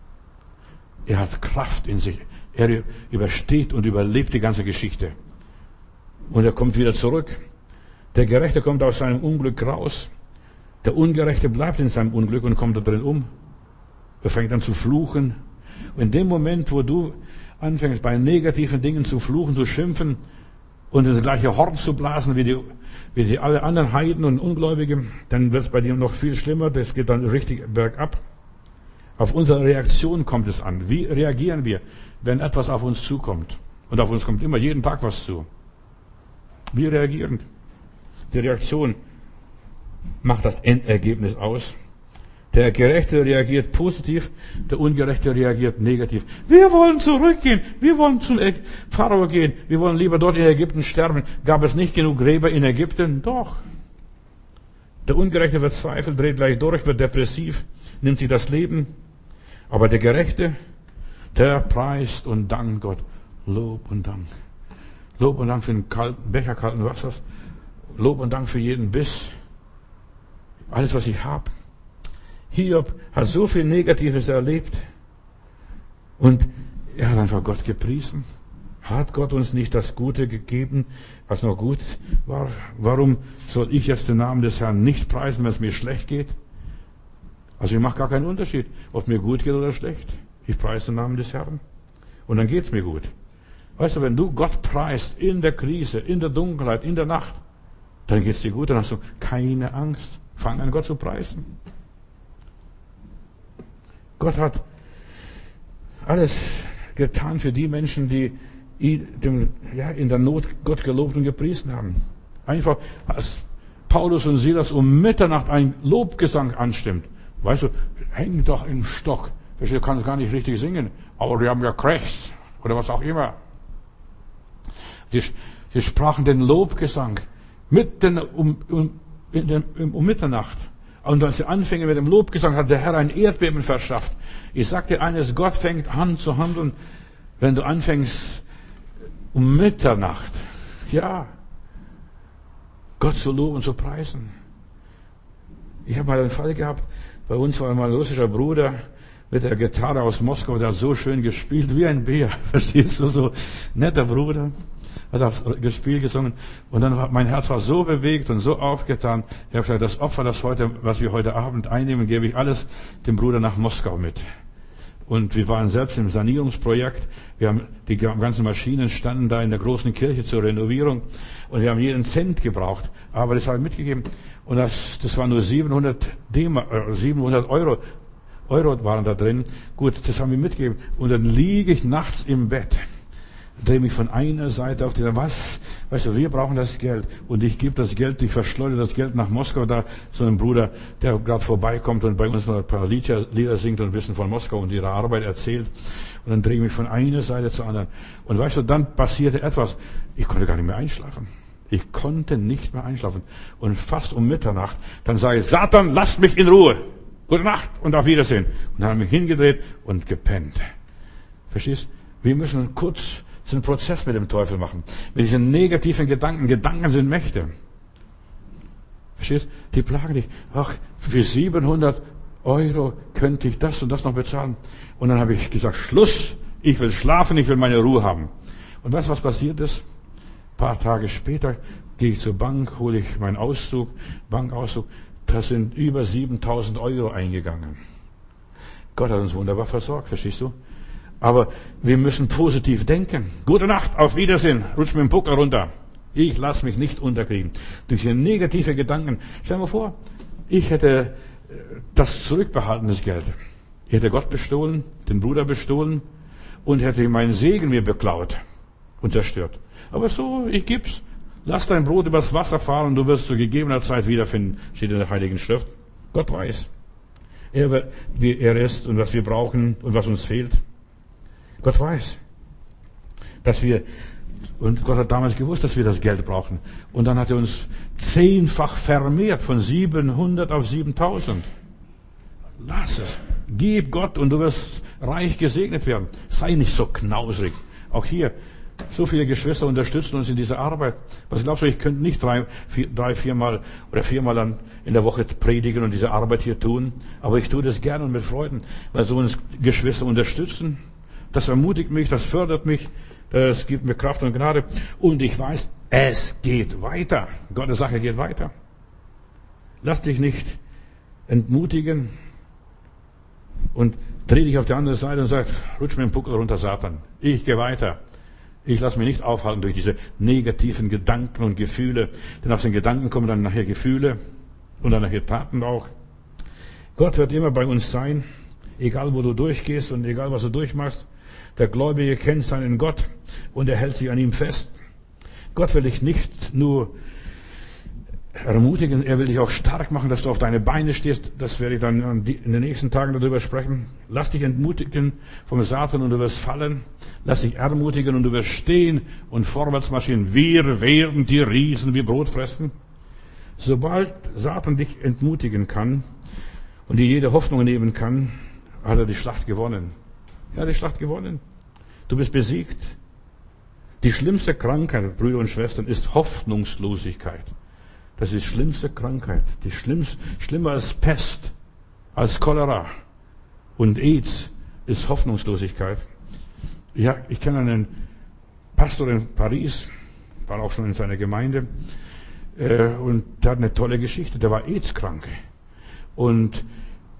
Er hat Kraft in sich. Er übersteht und überlebt die ganze Geschichte. Und er kommt wieder zurück. Der Gerechte kommt aus seinem Unglück raus. Der Ungerechte bleibt in seinem Unglück und kommt da drin um. Er fängt an zu fluchen. Und in dem Moment, wo du anfängst, bei negativen Dingen zu fluchen, zu schimpfen und ins gleiche Horn zu blasen wie die alle anderen Heiden und Ungläubigen, dann wird es bei dir noch viel schlimmer. Das geht dann richtig bergab. Auf unsere Reaktion kommt es an. Wie reagieren wir, wenn etwas auf uns zukommt? Und auf uns kommt immer jeden Tag was zu. Wie reagieren? Die Reaktion macht das Endergebnis aus. Der Gerechte reagiert positiv, der Ungerechte reagiert negativ. Wir wollen zurückgehen, wir wollen zum Pharao gehen, wir wollen lieber dort in Ägypten sterben. Gab es nicht genug Gräber in Ägypten? Doch. Der Ungerechte wird zweifeln, dreht gleich durch, wird depressiv, nimmt sich das Leben. Aber der Gerechte, der preist und dankt Gott. Lob und Dank. Lob und Dank für den Becher kalten Wassers. Lob und Dank für jeden Biss. Alles, was ich habe. Hiob hat so viel Negatives erlebt. Und er hat einfach Gott gepriesen. Hat Gott uns nicht das Gute gegeben, was noch gut war? Warum soll ich jetzt den Namen des Herrn nicht preisen, wenn es mir schlecht geht? Also ich mache gar keinen Unterschied, ob mir gut geht oder schlecht. Ich preise den Namen des Herrn. Und dann geht's mir gut. Weißt du, wenn du Gott preist in der Krise, in der Dunkelheit, in der Nacht, dann geht's dir gut, dann hast du keine Angst. Fang an, Gott zu preisen. Gott hat alles getan für die Menschen, die in der Not Gott gelobt und gepriesen haben. Einfach, als Paulus und Silas um Mitternacht ein Lobgesang anstimmt. Weißt du, häng doch im Stock. Du kannst gar nicht richtig singen, aber die haben ja krächzt oder was auch immer. Die sprachen den Lobgesang mitten um Mitternacht. Und als sie anfingen mit dem Lobgesang, hat der Herr ein Erdbeben verschafft. Ich sag dir eines, Gott fängt an zu handeln, wenn du anfängst um Mitternacht. Ja, Gott zu loben und zu preisen. Ich habe mal einen Fall gehabt, bei uns war mal ein russischer Bruder mit der Gitarre aus Moskau, der hat so schön gespielt, wie ein Bär, verstehst du, so netter Bruder, hat auch gespielt, gesungen, und dann war mein Herz war so bewegt und so aufgetan. Ich habe gesagt, das Opfer, was wir heute Abend einnehmen, gebe ich alles dem Bruder nach Moskau mit. Und wir waren selbst im Sanierungsprojekt. Wir haben die ganzen Maschinen standen da in der großen Kirche zur Renovierung und wir haben jeden Cent gebraucht. Aber das habe ich mitgegeben. Und das war nur 700 Euro waren da drin. Gut, das haben wir mitgegeben. Und dann liege ich nachts im Bett, drehe mich von einer Seite auf die andere. Weißt du, wir brauchen das Geld. Und ich gebe das Geld, ich verschleudere das Geld nach Moskau. Da so ein Bruder, der gerade vorbeikommt und bei uns mal ein paar Lieder singt und ein bisschen von Moskau und ihrer Arbeit erzählt. Und dann drehe ich mich von einer Seite zur anderen. Und weißt du, dann passierte etwas. Ich konnte gar nicht mehr einschlafen. Ich konnte nicht mehr einschlafen. Und fast um Mitternacht, dann sage ich, Satan, lasst mich in Ruhe. Gute Nacht und auf Wiedersehen. Und dann habe ich mich hingedreht und gepennt. Verstehst? Wir müssen kurz einen Prozess mit dem Teufel machen. Mit diesen negativen Gedanken. Gedanken sind Mächte. Verstehst? Die plagen dich. Ach, für 700 Euro könnte ich das und das noch bezahlen. Und dann habe ich gesagt, Schluss. Ich will schlafen, ich will meine Ruhe haben. Und weißt du, was passiert ist? Ein paar Tage später gehe ich zur Bank, hole ich meinen Auszug, Bankauszug. Da sind über 7.000 Euro eingegangen. Gott hat uns wunderbar versorgt, verstehst du? Aber wir müssen positiv denken. Gute Nacht, auf Wiedersehen, rutsch mit dem Puckel runter. Ich lasse mich nicht unterkriegen. Durch die negative Gedanken. Stell dir mal vor, ich hätte das zurückbehalten, das Geld. Ich hätte Gott bestohlen, den Bruder bestohlen und hätte meinen Segen mir beklaut und zerstört. Aber so, ich gib's. Lass dein Brot übers Wasser fahren und du wirst zu gegebener Zeit wiederfinden, steht in der Heiligen Schrift. Gott weiß. Wie er ist und was wir brauchen und was uns fehlt. Gott weiß, und Gott hat damals gewusst, dass wir das Geld brauchen. Und dann hat er uns 10-fach vermehrt, von 700 auf 7000. Lass es. Gib Gott und du wirst reich gesegnet werden. Sei nicht so knausrig. Auch hier, so viele Geschwister unterstützen uns in dieser Arbeit. Was glaubst du, ich könnte nicht viermal dann in der Woche predigen und diese Arbeit hier tun. Aber ich tue das gerne und mit Freuden, weil so uns Geschwister unterstützen. Das ermutigt mich, das fördert mich, das gibt mir Kraft und Gnade. Und ich weiß, es geht weiter. Gottes Sache geht weiter. Lass dich nicht entmutigen und dreh dich auf die andere Seite und sag, rutsch mir den Puckel runter, Satan. Ich gehe weiter. Ich lasse mich nicht aufhalten durch diese negativen Gedanken und Gefühle. Denn aus den Gedanken kommen dann nachher Gefühle und dann nachher Taten auch. Gott wird immer bei uns sein, egal wo du durchgehst und egal was du durchmachst. Der Gläubige kennt seinen Gott und er hält sich an ihm fest. Gott will dich nicht nur ermutigen, er will dich auch stark machen, dass du auf deine Beine stehst. Das werde ich dann in den nächsten Tagen darüber sprechen. Lass dich entmutigen vom Satan und du wirst fallen. Lass dich ermutigen und du wirst stehen und vorwärts marschieren. Wir werden die Riesen wie Brot fressen. Sobald Satan dich entmutigen kann und dir jede Hoffnung nehmen kann, hat er die Schlacht gewonnen. Er hat die Schlacht gewonnen. Du bist besiegt. Die schlimmste Krankheit, Brüder und Schwestern, ist Hoffnungslosigkeit. Das ist die schlimmste Krankheit. Schlimmer als Pest, als Cholera und AIDS ist Hoffnungslosigkeit. Ja, ich kenne einen Pastor in Paris, war auch schon in seiner Gemeinde, und der hat eine tolle Geschichte. Der war AIDS-krank. Und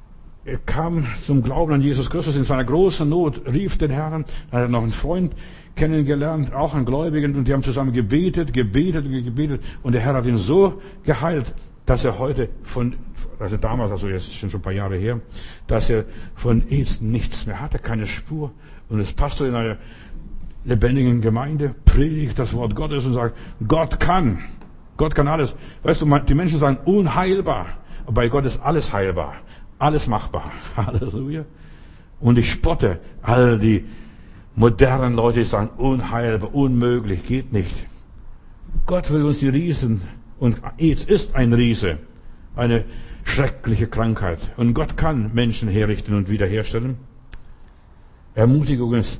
Er kam zum Glauben an Jesus Christus in seiner großen Not, rief den Herrn, dann hat er noch einen Freund kennengelernt, auch einen Gläubigen, und die haben zusammen gebetet. Und der Herr hat ihn so geheilt, dass er heute damals, also jetzt schon ein paar Jahre her, dass er von AIDS nichts mehr hatte, keine Spur. Und ist Pastor in einer lebendigen Gemeinde, predigt das Wort Gottes und sagt, Gott kann alles. Weißt du, die Menschen sagen unheilbar, aber bei Gott ist alles heilbar, alles machbar. Halleluja. Und ich spotte all die modernen Leute, die sagen unheilbar, unmöglich, geht nicht. Gott will uns die Riesen, und AIDS ist ein Riese, eine schreckliche Krankheit. Und Gott kann Menschen herrichten und wiederherstellen. Ermutigung ist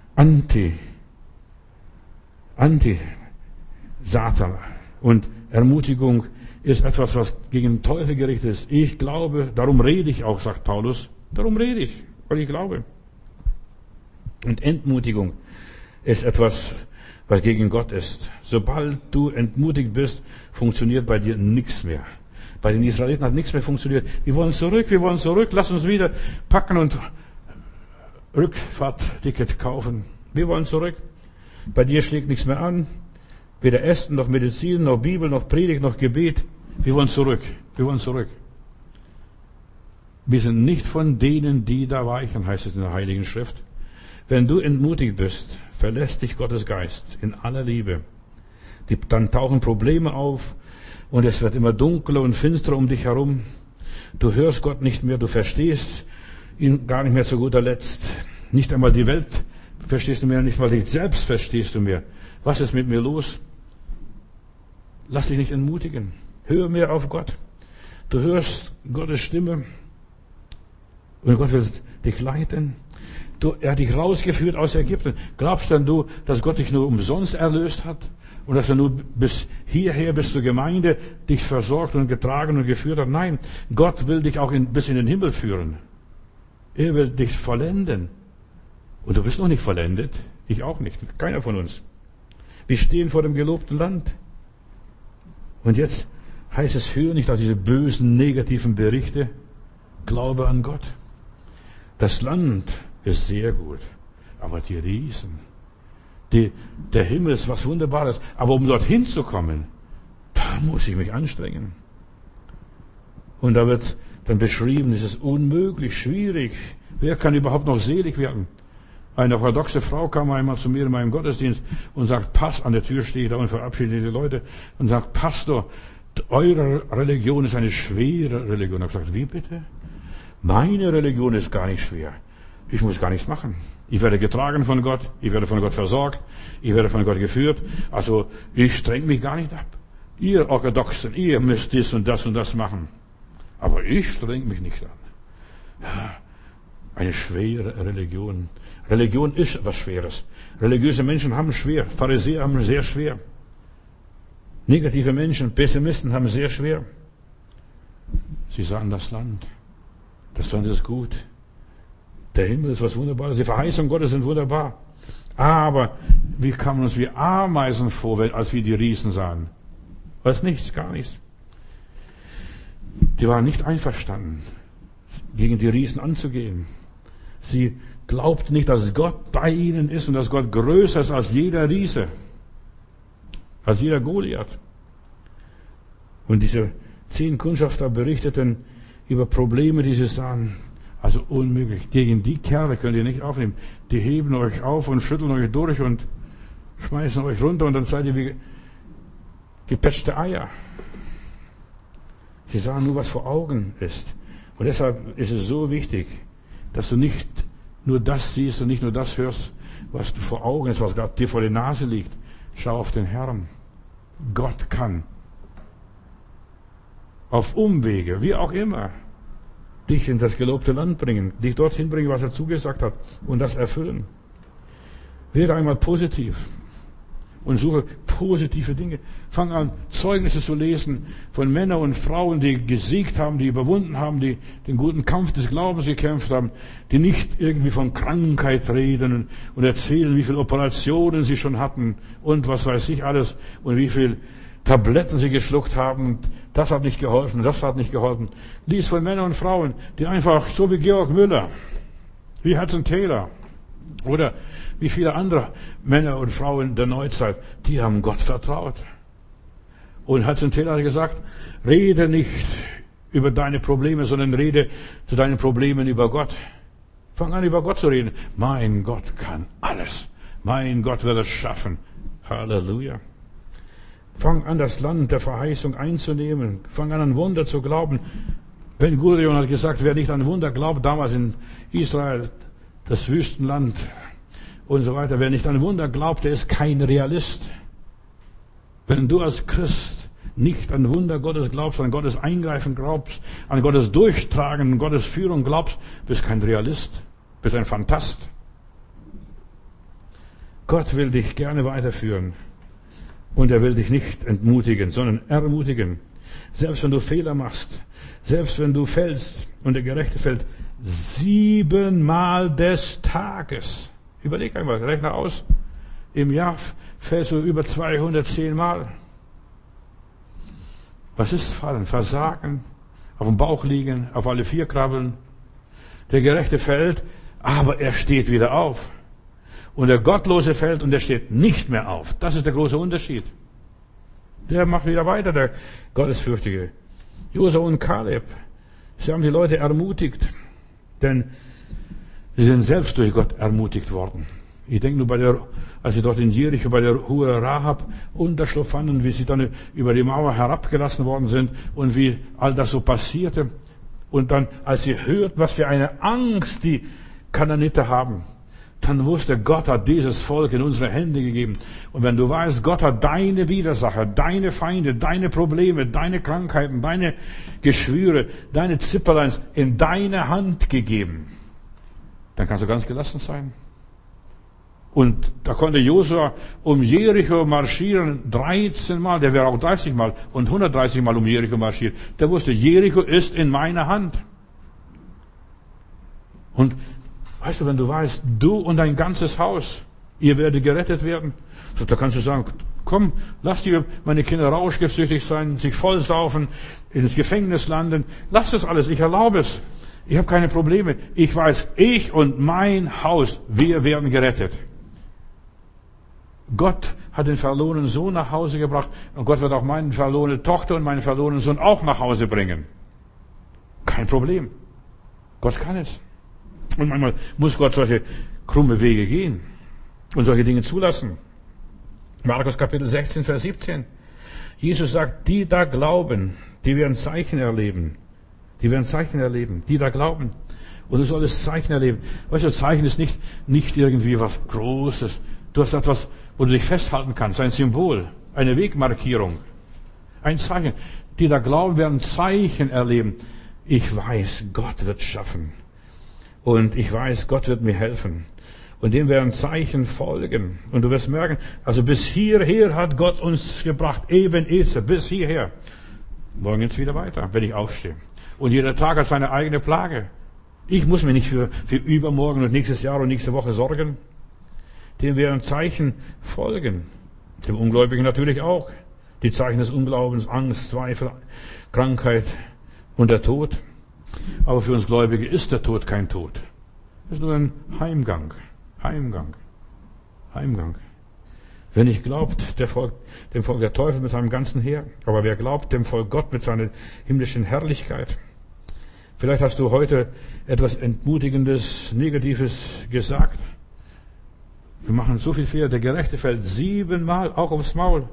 Anti-Satan. Und Ermutigung ist etwas, was gegen den Teufel gerichtet ist. Ich glaube, darum rede ich auch, sagt Paulus. Darum rede ich, weil ich glaube. Und Entmutigung ist etwas, was gegen Gott ist. Sobald du entmutigt bist, funktioniert bei dir nichts mehr. Bei den Israeliten hat nichts mehr funktioniert. Wir wollen zurück, lass uns wieder packen und Rückfahrtticket kaufen. Wir wollen zurück. Bei dir schlägt nichts mehr an. Weder Essen, noch Medizin, noch Bibel, noch Predigt, noch Gebet. Wir wollen zurück. Wir sind nicht von denen, die da weichen, heißt es in der Heiligen Schrift. Wenn du entmutigt bist, verlässt dich Gottes Geist in aller Liebe. Dann tauchen Probleme auf und es wird immer dunkler und finsterer um dich herum. Du hörst Gott nicht mehr, du verstehst ihn gar nicht mehr zu guter Letzt. Nicht einmal die Welt verstehst du mehr, nicht mal dich selbst verstehst du mehr. Was ist mit mir los? Lass dich nicht entmutigen. Hör mehr auf Gott. Du hörst Gottes Stimme und Gott will dich leiten. Er hat dich rausgeführt aus Ägypten. Glaubst denn du, dass Gott dich nur umsonst erlöst hat? Und dass er nur bis hierher, bis zur Gemeinde, dich versorgt und getragen und geführt hat? Nein, Gott will dich auch bis in den Himmel führen. Er will dich vollenden. Und du bist noch nicht vollendet. Ich auch nicht. Keiner von uns. Wir stehen vor dem gelobten Land. Und jetzt heißt es, höre nicht auf diese bösen, negativen Berichte. Glaube an Gott. Das Land ist sehr gut. Aber die Riesen, der Himmel ist was Wunderbares. Aber um dorthin zu kommen, da muss ich mich anstrengen. Und da wird dann beschrieben, es ist unmöglich, schwierig. Wer kann überhaupt noch selig werden? Eine orthodoxe Frau kam einmal zu mir in meinem Gottesdienst und sagt, an der Tür stehe ich da und verabschiede die Leute und sagt, Pastor, eure Religion ist eine schwere Religion. Ich habe gesagt, wie bitte? Meine Religion ist gar nicht schwer. Ich muss gar nichts machen. Ich werde getragen von Gott, ich werde von Gott versorgt, ich werde von Gott geführt. Also ich streng mich gar nicht ab. Ihr Orthodoxen, ihr müsst dies und das machen. Aber ich streng mich nicht an. Ja, eine schwere Religion. Religion ist etwas Schweres. Religiöse Menschen haben es schwer. Pharisäer haben es sehr schwer. Negative Menschen, Pessimisten haben es sehr schwer. Sie sahen das Land. Das Land ist gut. Der Himmel ist was Wunderbares. Die Verheißungen Gottes sind wunderbar. Aber wie kamen uns wie Ameisen vor, als wir die Riesen sahen? Was nichts, gar nichts. Die waren nicht einverstanden, gegen die Riesen anzugehen. Sie glaubten nicht, dass Gott bei ihnen ist und dass Gott größer ist als jeder Riese, als jeder Goliath. Und diese 10 Kundschafter berichteten über Probleme, die sie sahen. Also unmöglich. Gegen die Kerle könnt ihr nicht aufnehmen. Die heben euch auf und schütteln euch durch und schmeißen euch runter und dann seid ihr wie gepatchte Eier. Sie sahen nur, was vor Augen ist. Und deshalb ist es so wichtig, dass du nicht nur das siehst und nicht nur das hörst, was du vor Augen ist, was gerade dir vor der Nase liegt. Schau auf den Herrn. Gott kann auf Umwege, wie auch immer, dich in das gelobte Land bringen, dich dorthin bringen, was er zugesagt hat und das erfüllen. Werde einmal positiv und suche positive Dinge. Fang an, Zeugnisse zu lesen von Männern und Frauen, die gesiegt haben, die überwunden haben, die den guten Kampf des Glaubens gekämpft haben, die nicht irgendwie von Krankheit reden und erzählen, wie viele Operationen sie schon hatten und was weiß ich alles und wie viel Tabletten sie geschluckt haben. Das hat nicht geholfen, das hat nicht geholfen. Lies von Männern und Frauen, die einfach, so wie Georg Müller, wie Hudson Taylor oder wie viele andere Männer und Frauen der Neuzeit, die haben Gott vertraut. Und Hudson Taylor hat gesagt, rede nicht über deine Probleme, sondern rede zu deinen Problemen über Gott. Fang an, über Gott zu reden. Mein Gott kann alles. Mein Gott wird es schaffen. Halleluja. Fang an, das Land der Verheißung einzunehmen. Fang an Wunder zu glauben. Ben Gurion hat gesagt, wer nicht an Wunder glaubt, damals in Israel, das Wüstenland und so weiter, wer nicht an Wunder glaubt, der ist kein Realist. Wenn du als Christ nicht an Wunder Gottes glaubst, an Gottes Eingreifen glaubst, an Gottes Durchtragen, an Gottes Führung glaubst, bist kein Realist, bist ein Phantast. Gott will dich gerne weiterführen. Und er will dich nicht entmutigen, sondern ermutigen. Selbst wenn du Fehler machst, selbst wenn du fällst und der Gerechte fällt, 7-mal des Tages. Überleg einmal, rechne aus. Im Jahr fällst du über 210 Mal. Was ist Fallen? Versagen, auf dem Bauch liegen, auf alle 4 krabbeln. Der Gerechte fällt, aber er steht wieder auf. Und der Gottlose fällt und der steht nicht mehr auf. Das ist der große Unterschied. Der macht wieder weiter, der Gottesfürchtige. Josua und Kaleb, sie haben die Leute ermutigt, denn sie sind selbst durch Gott ermutigt worden. Ich denke nur als sie dort in Jericho bei der Hure Rahab Unterschlupf fanden, wie sie dann über die Mauer herabgelassen worden sind und wie all das so passierte. Und dann, als sie hört, was für eine Angst die Kananiter haben, dann wusste, Gott hat dieses Volk in unsere Hände gegeben. Und wenn du weißt, Gott hat deine Widersacher, deine Feinde, deine Probleme, deine Krankheiten, deine Geschwüre, deine Zipperleins in deine Hand gegeben, dann kannst du ganz gelassen sein. Und da konnte Josua um Jericho marschieren 13 Mal, der wäre auch 30 Mal und 130 Mal um Jericho marschiert. Der wusste, Jericho ist in meiner Hand. Und weißt du, wenn du weißt, du und dein ganzes Haus, ihr werdet gerettet werden, so, da kannst du sagen, komm, lass meine Kinder rauschgiftsüchtig sein, sich vollsaufen, ins Gefängnis landen, lass das alles, ich erlaube es. Ich habe keine Probleme. Ich weiß, ich und mein Haus, wir werden gerettet. Gott hat den verlorenen Sohn nach Hause gebracht und Gott wird auch meine verlorene Tochter und meinen verlorenen Sohn auch nach Hause bringen. Kein Problem. Gott kann es. Und manchmal muss Gott solche krumme Wege gehen und solche Dinge zulassen. Markus Kapitel 16, Vers 17. Jesus sagt, die da glauben, die werden Zeichen erleben. Die werden Zeichen erleben, die da glauben. Und du solltest Zeichen erleben. Weißt du, Zeichen ist nicht irgendwie was Großes. Du hast etwas, wo du dich festhalten kannst, ein Symbol, eine Wegmarkierung, ein Zeichen. Die da glauben, werden Zeichen erleben. Ich weiß, Gott wird schaffen. Und ich weiß, Gott wird mir helfen. Und dem werden Zeichen folgen. Und du wirst merken, also bis hierher hat Gott uns gebracht, eben jetzt, bis hierher. Morgen geht's wieder weiter, wenn ich aufstehe. Und jeder Tag hat seine eigene Plage. Ich muss mir nicht für übermorgen und nächstes Jahr und nächste Woche sorgen. Dem werden Zeichen folgen. Dem Ungläubigen natürlich auch. Die Zeichen des Unglaubens, Angst, Zweifel, Krankheit und der Tod. Aber für uns Gläubige ist der Tod kein Tod. Es ist nur ein Heimgang. Wer nicht glaubt, dem folgt der Teufel mit seinem ganzen Heer. Aber wer glaubt, dem folgt Gott mit seiner himmlischen Herrlichkeit. Vielleicht hast du heute etwas Entmutigendes, Negatives gesagt. Wir machen so viel Fehler. Der Gerechte fällt 7-mal auch aufs Maul.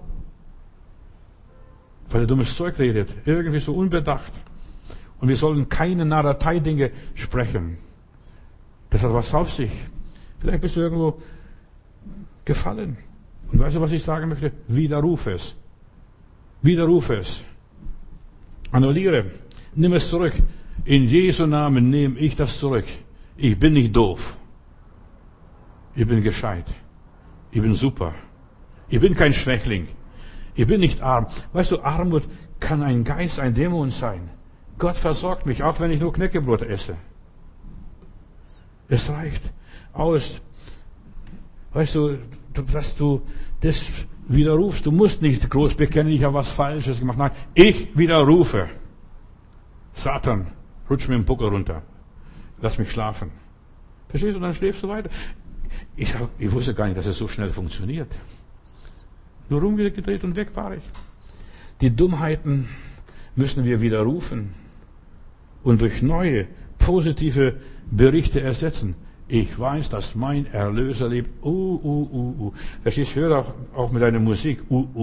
Weil er dummes Zeug redet. Irgendwie so unbedacht. Und wir sollen keine Narratei-Dinge sprechen. Das hat was auf sich. Vielleicht bist du irgendwo gefallen. Und weißt du, was ich sagen möchte? Widerruf es. Annulliere. Nimm es zurück. In Jesu Namen nehme ich das zurück. Ich bin nicht doof. Ich bin gescheit. Ich bin super. Ich bin kein Schwächling. Ich bin nicht arm. Weißt du, Armut kann ein Geist, ein Dämon sein. Gott versorgt mich, auch wenn ich nur Knäckebrot esse. Es reicht aus. Weißt du, dass du das widerrufst. Du musst nicht groß bekennen, ich habe was Falsches gemacht. Nein, ich widerrufe. Satan, rutsch mir den Buckel runter. Lass mich schlafen. Verstehst du? Dann schläfst du weiter. Ich wusste gar nicht, dass es so schnell funktioniert. Nur rumgedreht und weg war ich. Die Dummheiten müssen wir widerrufen und durch neue, positive Berichte ersetzen. Ich weiß, dass mein Erlöser lebt. Verstehst du? Hör auch mit deiner Musik.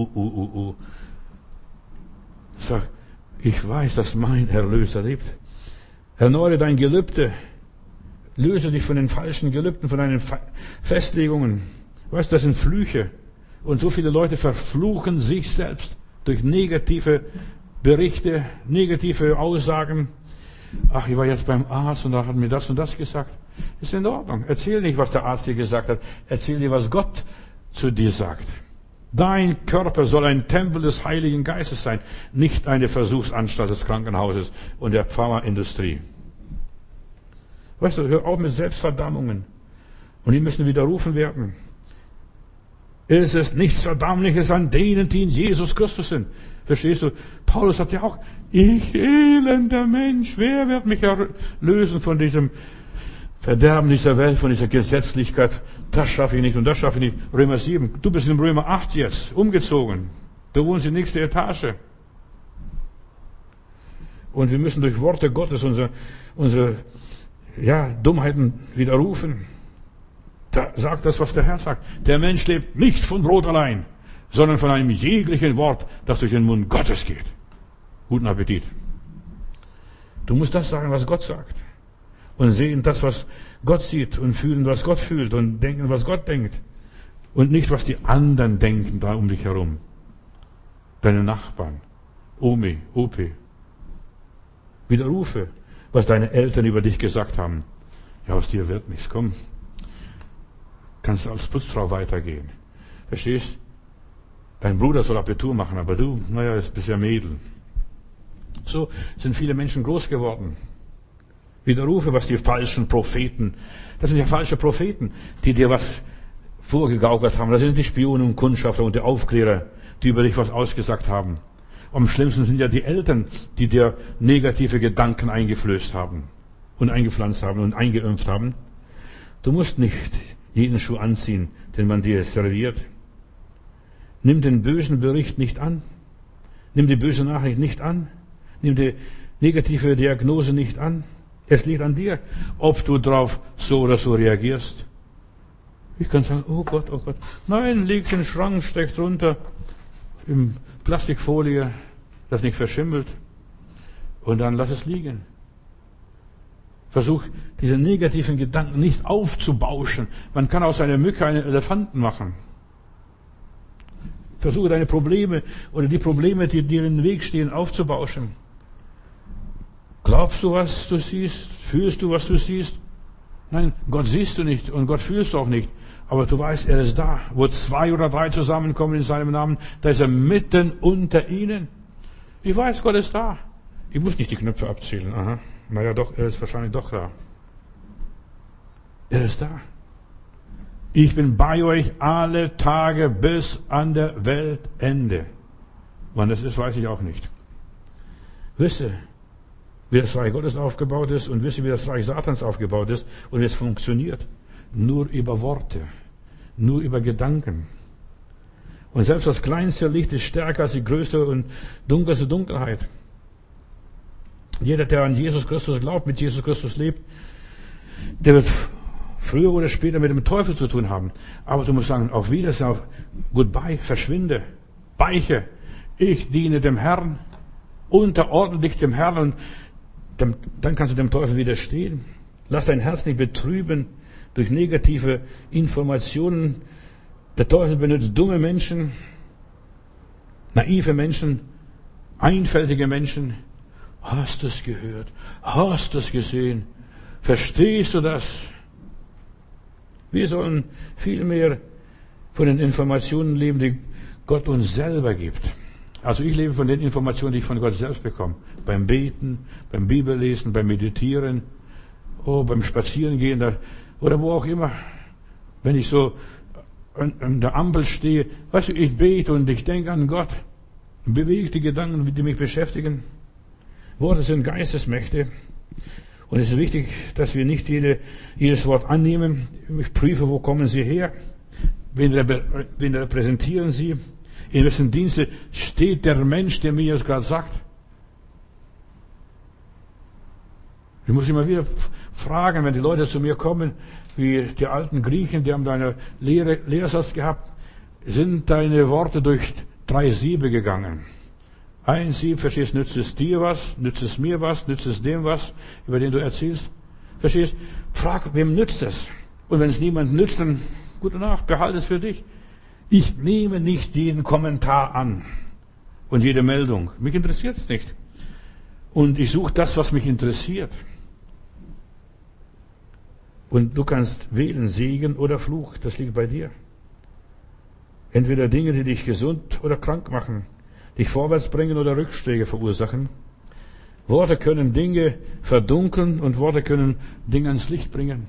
Sag, ich weiß, dass mein Erlöser lebt. Erneuere dein Gelübde. Löse dich von den falschen Gelübden, von deinen Festlegungen. Weißt du, das sind Flüche. Und so viele Leute verfluchen sich selbst durch negative Berichte, negative Aussagen. Ach, ich war jetzt beim Arzt und da hat mir das und das gesagt. Ist in Ordnung. Erzähl nicht, was der Arzt dir gesagt hat. Erzähl dir, was Gott zu dir sagt. Dein Körper soll ein Tempel des Heiligen Geistes sein, nicht eine Versuchsanstalt des Krankenhauses und der Pharmaindustrie. Weißt du, hör auf mit Selbstverdammungen. Und die müssen widerrufen werden. Es ist nichts Verdammliches an denen, die in Jesus Christus sind. Verstehst du? Paulus sagt ja auch, ich elender Mensch, wer wird mich erlösen von diesem Verderben dieser Welt, von dieser Gesetzlichkeit? Das schaffe ich nicht und das schaffe ich nicht. Römer 7, du bist in Römer 8 jetzt, umgezogen. Du wohnst in der nächsten Etage. Und wir müssen durch Worte Gottes unsere Dummheiten widerrufen. Da sagt das, was der Herr sagt. Der Mensch lebt nicht von Brot allein, sondern von einem jeglichen Wort, das durch den Mund Gottes geht. Guten Appetit. Du musst das sagen, was Gott sagt. Und sehen das, was Gott sieht. Und fühlen, was Gott fühlt. Und denken, was Gott denkt. Und nicht, was die anderen denken da um dich herum. Deine Nachbarn. Omi, Opi. Widerrufe, was deine Eltern über dich gesagt haben. Ja, aus dir wird nichts. Komm. Kannst du als Putzfrau weitergehen. Verstehst? Dein Bruder soll Abitur machen, aber du, bist ja Mädel. So sind viele Menschen groß geworden. Widerrufe, was die falschen Propheten, das sind ja falsche Propheten, die dir was vorgegaukelt haben. Das sind die Spione und Kundschafter und die Aufklärer, die über dich was ausgesagt haben. Am schlimmsten sind ja die Eltern, die dir negative Gedanken eingeflößt haben und eingepflanzt haben und eingeimpft haben. Du musst nicht jeden Schuh anziehen, den man dir serviert. Nimm den bösen Bericht nicht an. Nimm die böse Nachricht nicht an. Nimm die negative Diagnose nicht an. Es liegt an dir, ob du drauf so oder so reagierst. Ich kann sagen, oh Gott. Nein, leg's in den Schrank, steck's runter, in Plastikfolie, das nicht verschimmelt, und dann lass es liegen. Versuch, diese negativen Gedanken nicht aufzubauschen. Man kann aus einer Mücke einen Elefanten machen. Versuche deine Probleme oder die Probleme, die dir in den Weg stehen, aufzubauschen. Glaubst du, was du siehst? Fühlst du, was du siehst? Nein, Gott siehst du nicht und Gott fühlst du auch nicht. Aber du weißt, er ist da. Wo 2 oder 3 zusammenkommen in seinem Namen, da ist er mitten unter ihnen. Ich weiß, Gott ist da. Ich muss nicht die Knöpfe abzählen. Aha. Doch, er ist wahrscheinlich doch da. Er ist da. Ich bin bei euch alle Tage bis an der Weltende. Wann das ist, weiß ich auch nicht. Wisse, wie das Reich Gottes aufgebaut ist und wisse, wie das Reich Satans aufgebaut ist und wie es funktioniert. Nur über Worte, nur über Gedanken. Und selbst das kleinste Licht ist stärker als die größte und dunkelste Dunkelheit. Jeder, der an Jesus Christus glaubt, mit Jesus Christus lebt, der wird früher oder später mit dem Teufel zu tun haben. Aber du musst sagen, auf Wiedersehen, auf Goodbye, verschwinde, weiche. Ich diene dem Herrn, unterordne dich dem Herrn und dann kannst du dem Teufel widerstehen. Lass dein Herz nicht betrüben durch negative Informationen. Der Teufel benutzt dumme Menschen, naive Menschen, einfältige Menschen. Hast du es gehört? Hast du es gesehen? Verstehst du das? Wir sollen viel mehr von den Informationen leben, die Gott uns selber gibt. Also ich lebe von den Informationen, die ich von Gott selbst bekomme. Beim Beten, beim Bibellesen, beim Meditieren, beim Spazierengehen oder wo auch immer. Wenn ich so an der Ampel stehe, weißt du, ich bete und ich denke an Gott. Bewegte Gedanken, die mich beschäftigen. Worte sind Geistesmächte. Und es ist wichtig, dass wir nicht jedes Wort annehmen. Ich prüfe, wo kommen sie her? Wen repräsentieren sie? In wessen Dienste steht der Mensch, der mir das gerade sagt? Ich muss immer wieder fragen, wenn die Leute zu mir kommen, wie die alten Griechen, die haben da einen Lehrsatz gehabt, sind deine Worte durch 3 Siebe gegangen. Ein Sieb, verstehst, nützt es dir was, nützt es mir was, nützt es dem was, über den du erzählst. Verstehst? Frag, wem nützt es? Und wenn es niemand nützt, dann gute Nacht, behalte es für dich. Ich nehme nicht jeden Kommentar an und jede Meldung. Mich interessiert es nicht. Und ich suche das, was mich interessiert. Und du kannst wählen, Segen oder Fluch, das liegt bei dir. Entweder Dinge, die dich gesund oder krank machen, dich vorwärts bringen oder Rückschläge verursachen. Worte können Dinge verdunkeln und Worte können Dinge ans Licht bringen.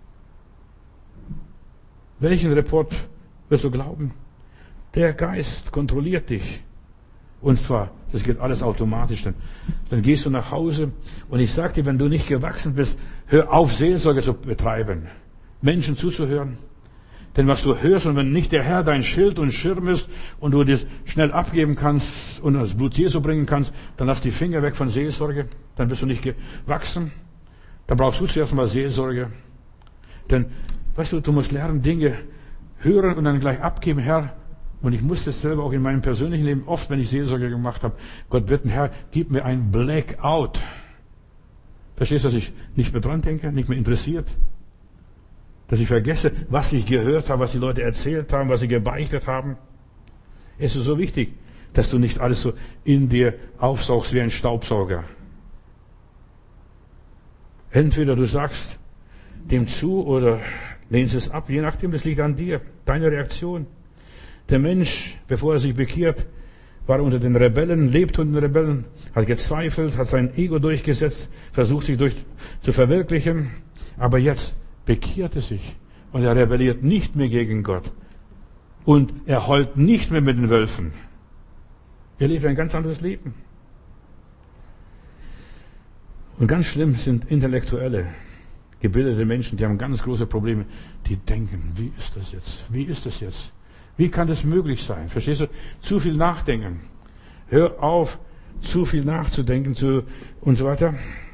Welchen Report wirst du glauben? Der Geist kontrolliert dich. Und zwar, das geht alles automatisch. Dann gehst du nach Hause und ich sage dir, wenn du nicht gewachsen bist, hör auf, Seelsorge zu betreiben, Menschen zuzuhören. Denn was du hörst und wenn nicht der Herr dein Schild und Schirm ist und du das schnell abgeben kannst und das Blut Jesu bringen kannst, dann lass die Finger weg von Seelsorge. Dann bist du nicht gewachsen. Dann brauchst du zuerst mal Seelsorge. Denn, weißt du, du musst lernen, Dinge hören und dann gleich abgeben, Herr. Und ich musste es selber auch in meinem persönlichen Leben oft, wenn ich Seelsorge gemacht habe, Gott bitten, Herr, gib mir ein Blackout. Verstehst du, dass ich nicht mehr dran denke, nicht mehr interessiert? Dass ich vergesse, was ich gehört habe, was die Leute erzählt haben, was sie gebeichtet haben. Es ist so wichtig, dass du nicht alles so in dir aufsaugst wie ein Staubsauger. Entweder du sagst dem zu oder lehnst es ab, je nachdem, das liegt an dir, deine Reaktion. Der Mensch, bevor er sich bekehrt, war unter den Rebellen, lebt unter den Rebellen, hat gezweifelt, hat sein Ego durchgesetzt, versucht sich zu verwirklichen, aber jetzt bekehrt er sich und er rebelliert nicht mehr gegen Gott und er heult nicht mehr mit den Wölfen. Er lebt ein ganz anderes Leben. Und ganz schlimm sind Intellektuelle, gebildete Menschen, die haben ganz große Probleme, die denken, wie ist das jetzt? Wie ist das jetzt? Wie kann das möglich sein? Verstehst du? Zu viel nachdenken. Hör auf, zu viel nachzudenken und so weiter.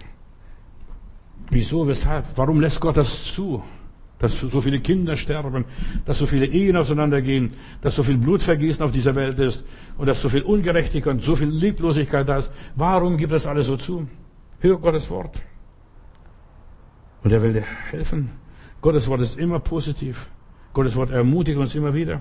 Wieso, weshalb? Warum lässt Gott das zu? Dass so viele Kinder sterben, dass so viele Ehen auseinandergehen, dass so viel Blutvergießen auf dieser Welt ist und dass so viel Ungerechtigkeit und so viel Lieblosigkeit da ist. Warum gibt das alles so zu? Hör Gottes Wort. Und er will dir helfen. Gottes Wort ist immer positiv. Gottes Wort ermutigt uns immer wieder.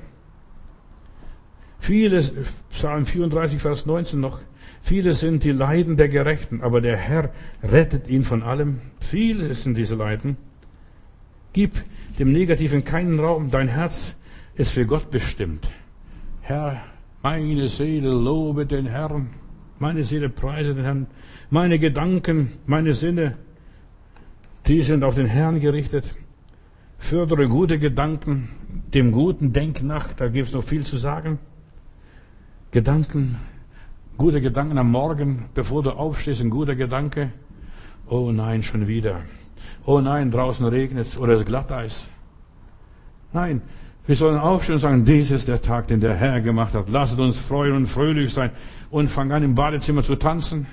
Viele, Psalm 34, Vers 19 noch, viele sind die Leiden der Gerechten, aber der Herr rettet ihn von allem. Viele sind diese Leiden. Gib dem Negativen keinen Raum. Dein Herz ist für Gott bestimmt. Herr, meine Seele lobe den Herrn. Meine Seele preise den Herrn. Meine Gedanken, meine Sinne, die sind auf den Herrn gerichtet. Fördere gute Gedanken. Dem Guten denk nach. Da gibt es noch viel zu sagen. Gute Gedanken am Morgen, bevor du aufstehst, ein guter Gedanke. Oh nein, schon wieder. Oh nein, draußen regnet es oder es ist Glatteis. Nein, wir sollen aufstehen und sagen, dies ist der Tag, den der Herr gemacht hat. Lasset uns freuen und fröhlich sein und fang an, im Badezimmer zu tanzen.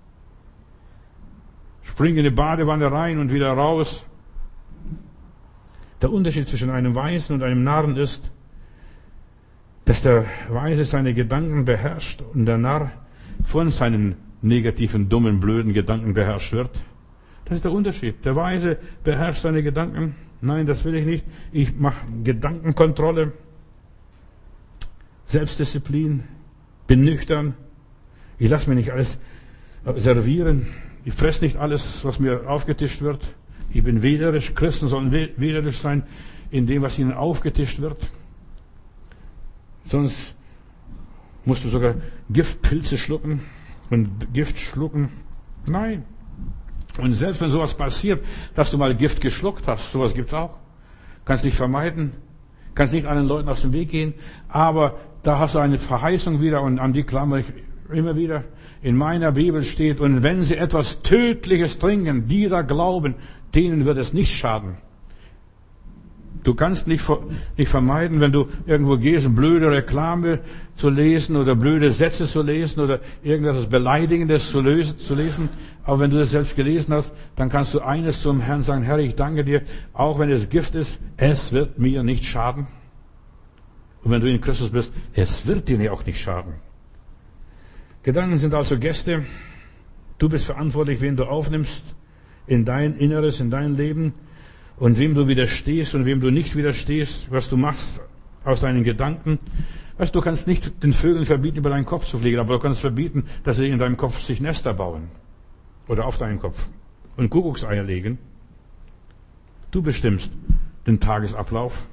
Spring in die Badewanne rein und wieder raus. Der Unterschied zwischen einem Weisen und einem Narren ist, dass der Weise seine Gedanken beherrscht und der Narr von seinen negativen, dummen, blöden Gedanken beherrscht wird. Das ist der Unterschied. Der Weise beherrscht seine Gedanken. Nein, das will ich nicht. Ich mache Gedankenkontrolle, Selbstdisziplin, bin nüchtern. Ich lasse mir nicht alles servieren. Ich fresse nicht alles, was mir aufgetischt wird. Ich bin wählerisch. Christen sollen wählerisch sein in dem, was ihnen aufgetischt wird. Sonst musst du sogar Giftpilze schlucken und Gift schlucken. Nein. Und selbst wenn sowas passiert, dass du mal Gift geschluckt hast, sowas gibt's auch. Kannst nicht vermeiden. kannst nicht allen Leuten aus dem Weg gehen, aber da hast du eine Verheißung wieder und an die klammere ich immer wieder. In meiner Bibel steht, und wenn sie etwas Tödliches trinken, die da glauben, denen wird es nicht schaden. Du kannst nicht vermeiden, wenn du irgendwo gehst, blöde Reklame zu lesen oder blöde Sätze zu lesen oder irgendetwas Beleidigendes zu lesen. Aber wenn du das selbst gelesen hast, dann kannst du eines zum Herrn sagen: Herr, ich danke dir, auch wenn es Gift ist, es wird mir nicht schaden. Und wenn du in Christus bist, es wird dir auch nicht schaden. Gedanken sind also Gäste. Du bist verantwortlich, wen du aufnimmst in dein Inneres, in dein Leben. Und wem du widerstehst und wem du nicht widerstehst, was du machst aus deinen Gedanken. Weißt du, kannst nicht den Vögeln verbieten, über deinen Kopf zu fliegen, aber du kannst verbieten, dass sie in deinem Kopf sich Nester bauen. Oder auf deinen Kopf. Und Kuckuckseier legen. Du bestimmst den Tagesablauf.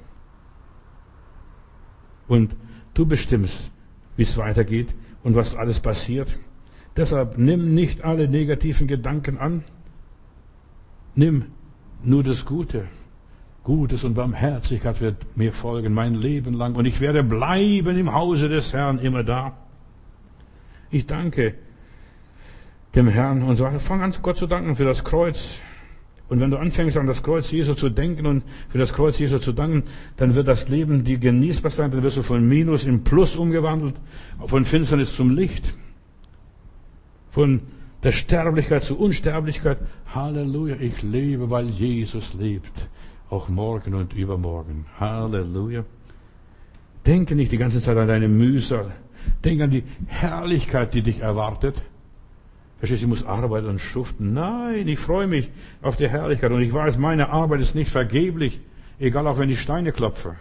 Und du bestimmst, wie es weitergeht und was alles passiert. Deshalb nimm nicht alle negativen Gedanken an. Nimm nur das Gute. Gutes und Barmherzigkeit wird mir folgen mein Leben lang. Und ich werde bleiben im Hause des Herrn immer da. Ich danke dem Herrn und sage, fang an, Gott zu danken für das Kreuz. Und wenn du anfängst, an das Kreuz Jesu zu denken und für das Kreuz Jesu zu danken, dann wird das Leben dir genießbar sein. Dann wirst du von Minus in Plus umgewandelt, von Finsternis zum Licht, von der Sterblichkeit zur Unsterblichkeit. Halleluja, ich lebe, weil Jesus lebt. Auch morgen und übermorgen. Halleluja. Denke nicht die ganze Zeit an deine Mühsal. Denke an die Herrlichkeit, die dich erwartet. Verstehst du, ich muss arbeiten und schuften. Nein, ich freue mich auf die Herrlichkeit. Und ich weiß, meine Arbeit ist nicht vergeblich. Egal, auch wenn ich Steine klopfe.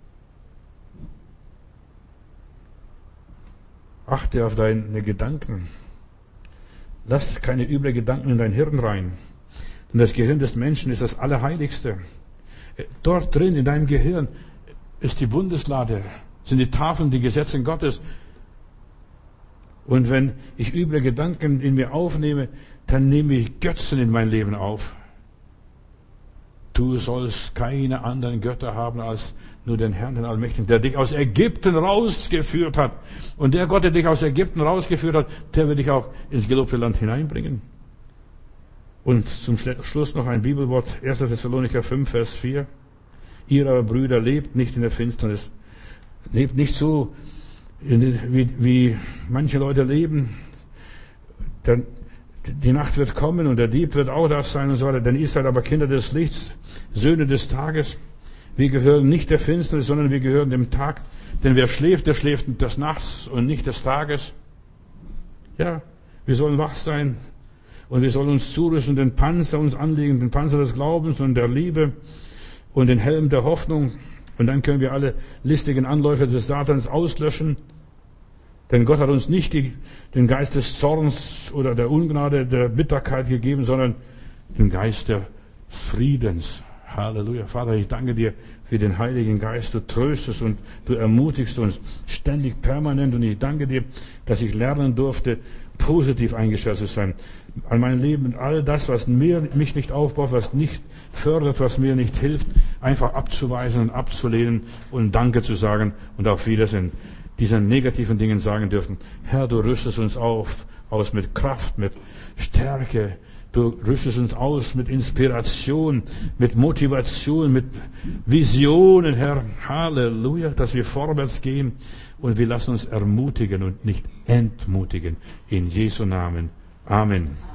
Achte auf deine Gedanken. Lass keine üblen Gedanken in dein Hirn rein. Denn das Gehirn des Menschen ist das Allerheiligste. Dort drin, in deinem Gehirn, ist die Bundeslade, sind die Tafeln, die Gesetze Gottes. Und wenn ich üble Gedanken in mir aufnehme, dann nehme ich Götzen in mein Leben auf. Du sollst keine anderen Götter haben als nur den Herrn, den Allmächtigen, der dich aus Ägypten rausgeführt hat. Und der Gott, der dich aus Ägypten rausgeführt hat, der wird dich auch ins gelobte Land hineinbringen. Und zum Schluss noch ein Bibelwort, 1. Thessalonicher 5, Vers 4. Ihr aber Brüder, lebt nicht in der Finsternis. Lebt nicht so, wie manche Leute leben. Die Nacht wird kommen und der Dieb wird auch da sein und so weiter. Denn ihr seid aber Kinder des Lichts, Söhne des Tages. Wir gehören nicht der Finsternis, sondern wir gehören dem Tag. Denn wer schläft, der schläft des Nachts und nicht des Tages. Ja, wir sollen wach sein und wir sollen uns zurüsten, den Panzer uns anlegen, den Panzer des Glaubens und der Liebe und den Helm der Hoffnung. Und dann können wir alle listigen Anläufe des Satans auslöschen. Denn Gott hat uns nicht den Geist des Zorns oder der Ungnade, der Bitterkeit gegeben, sondern den Geist des Friedens. Halleluja. Vater, ich danke dir für den Heiligen Geist. Du tröstest und du ermutigst uns ständig, permanent. Und ich danke dir, dass ich lernen durfte, positiv eingestellt zu sein. An meinem Leben, all das, was mich nicht aufbaut, was nicht fördert, was mir nicht hilft, einfach abzuweisen und abzulehnen und Danke zu sagen und auf Wiedersehen. Diesen negativen Dingen sagen dürfen, Herr, du rüstest uns aus mit Kraft, mit Stärke. Du rüstest uns aus mit Inspiration, mit Motivation, mit Visionen, Herr. Halleluja, dass wir vorwärts gehen und wir lassen uns ermutigen und nicht entmutigen. In Jesu Namen. Amen.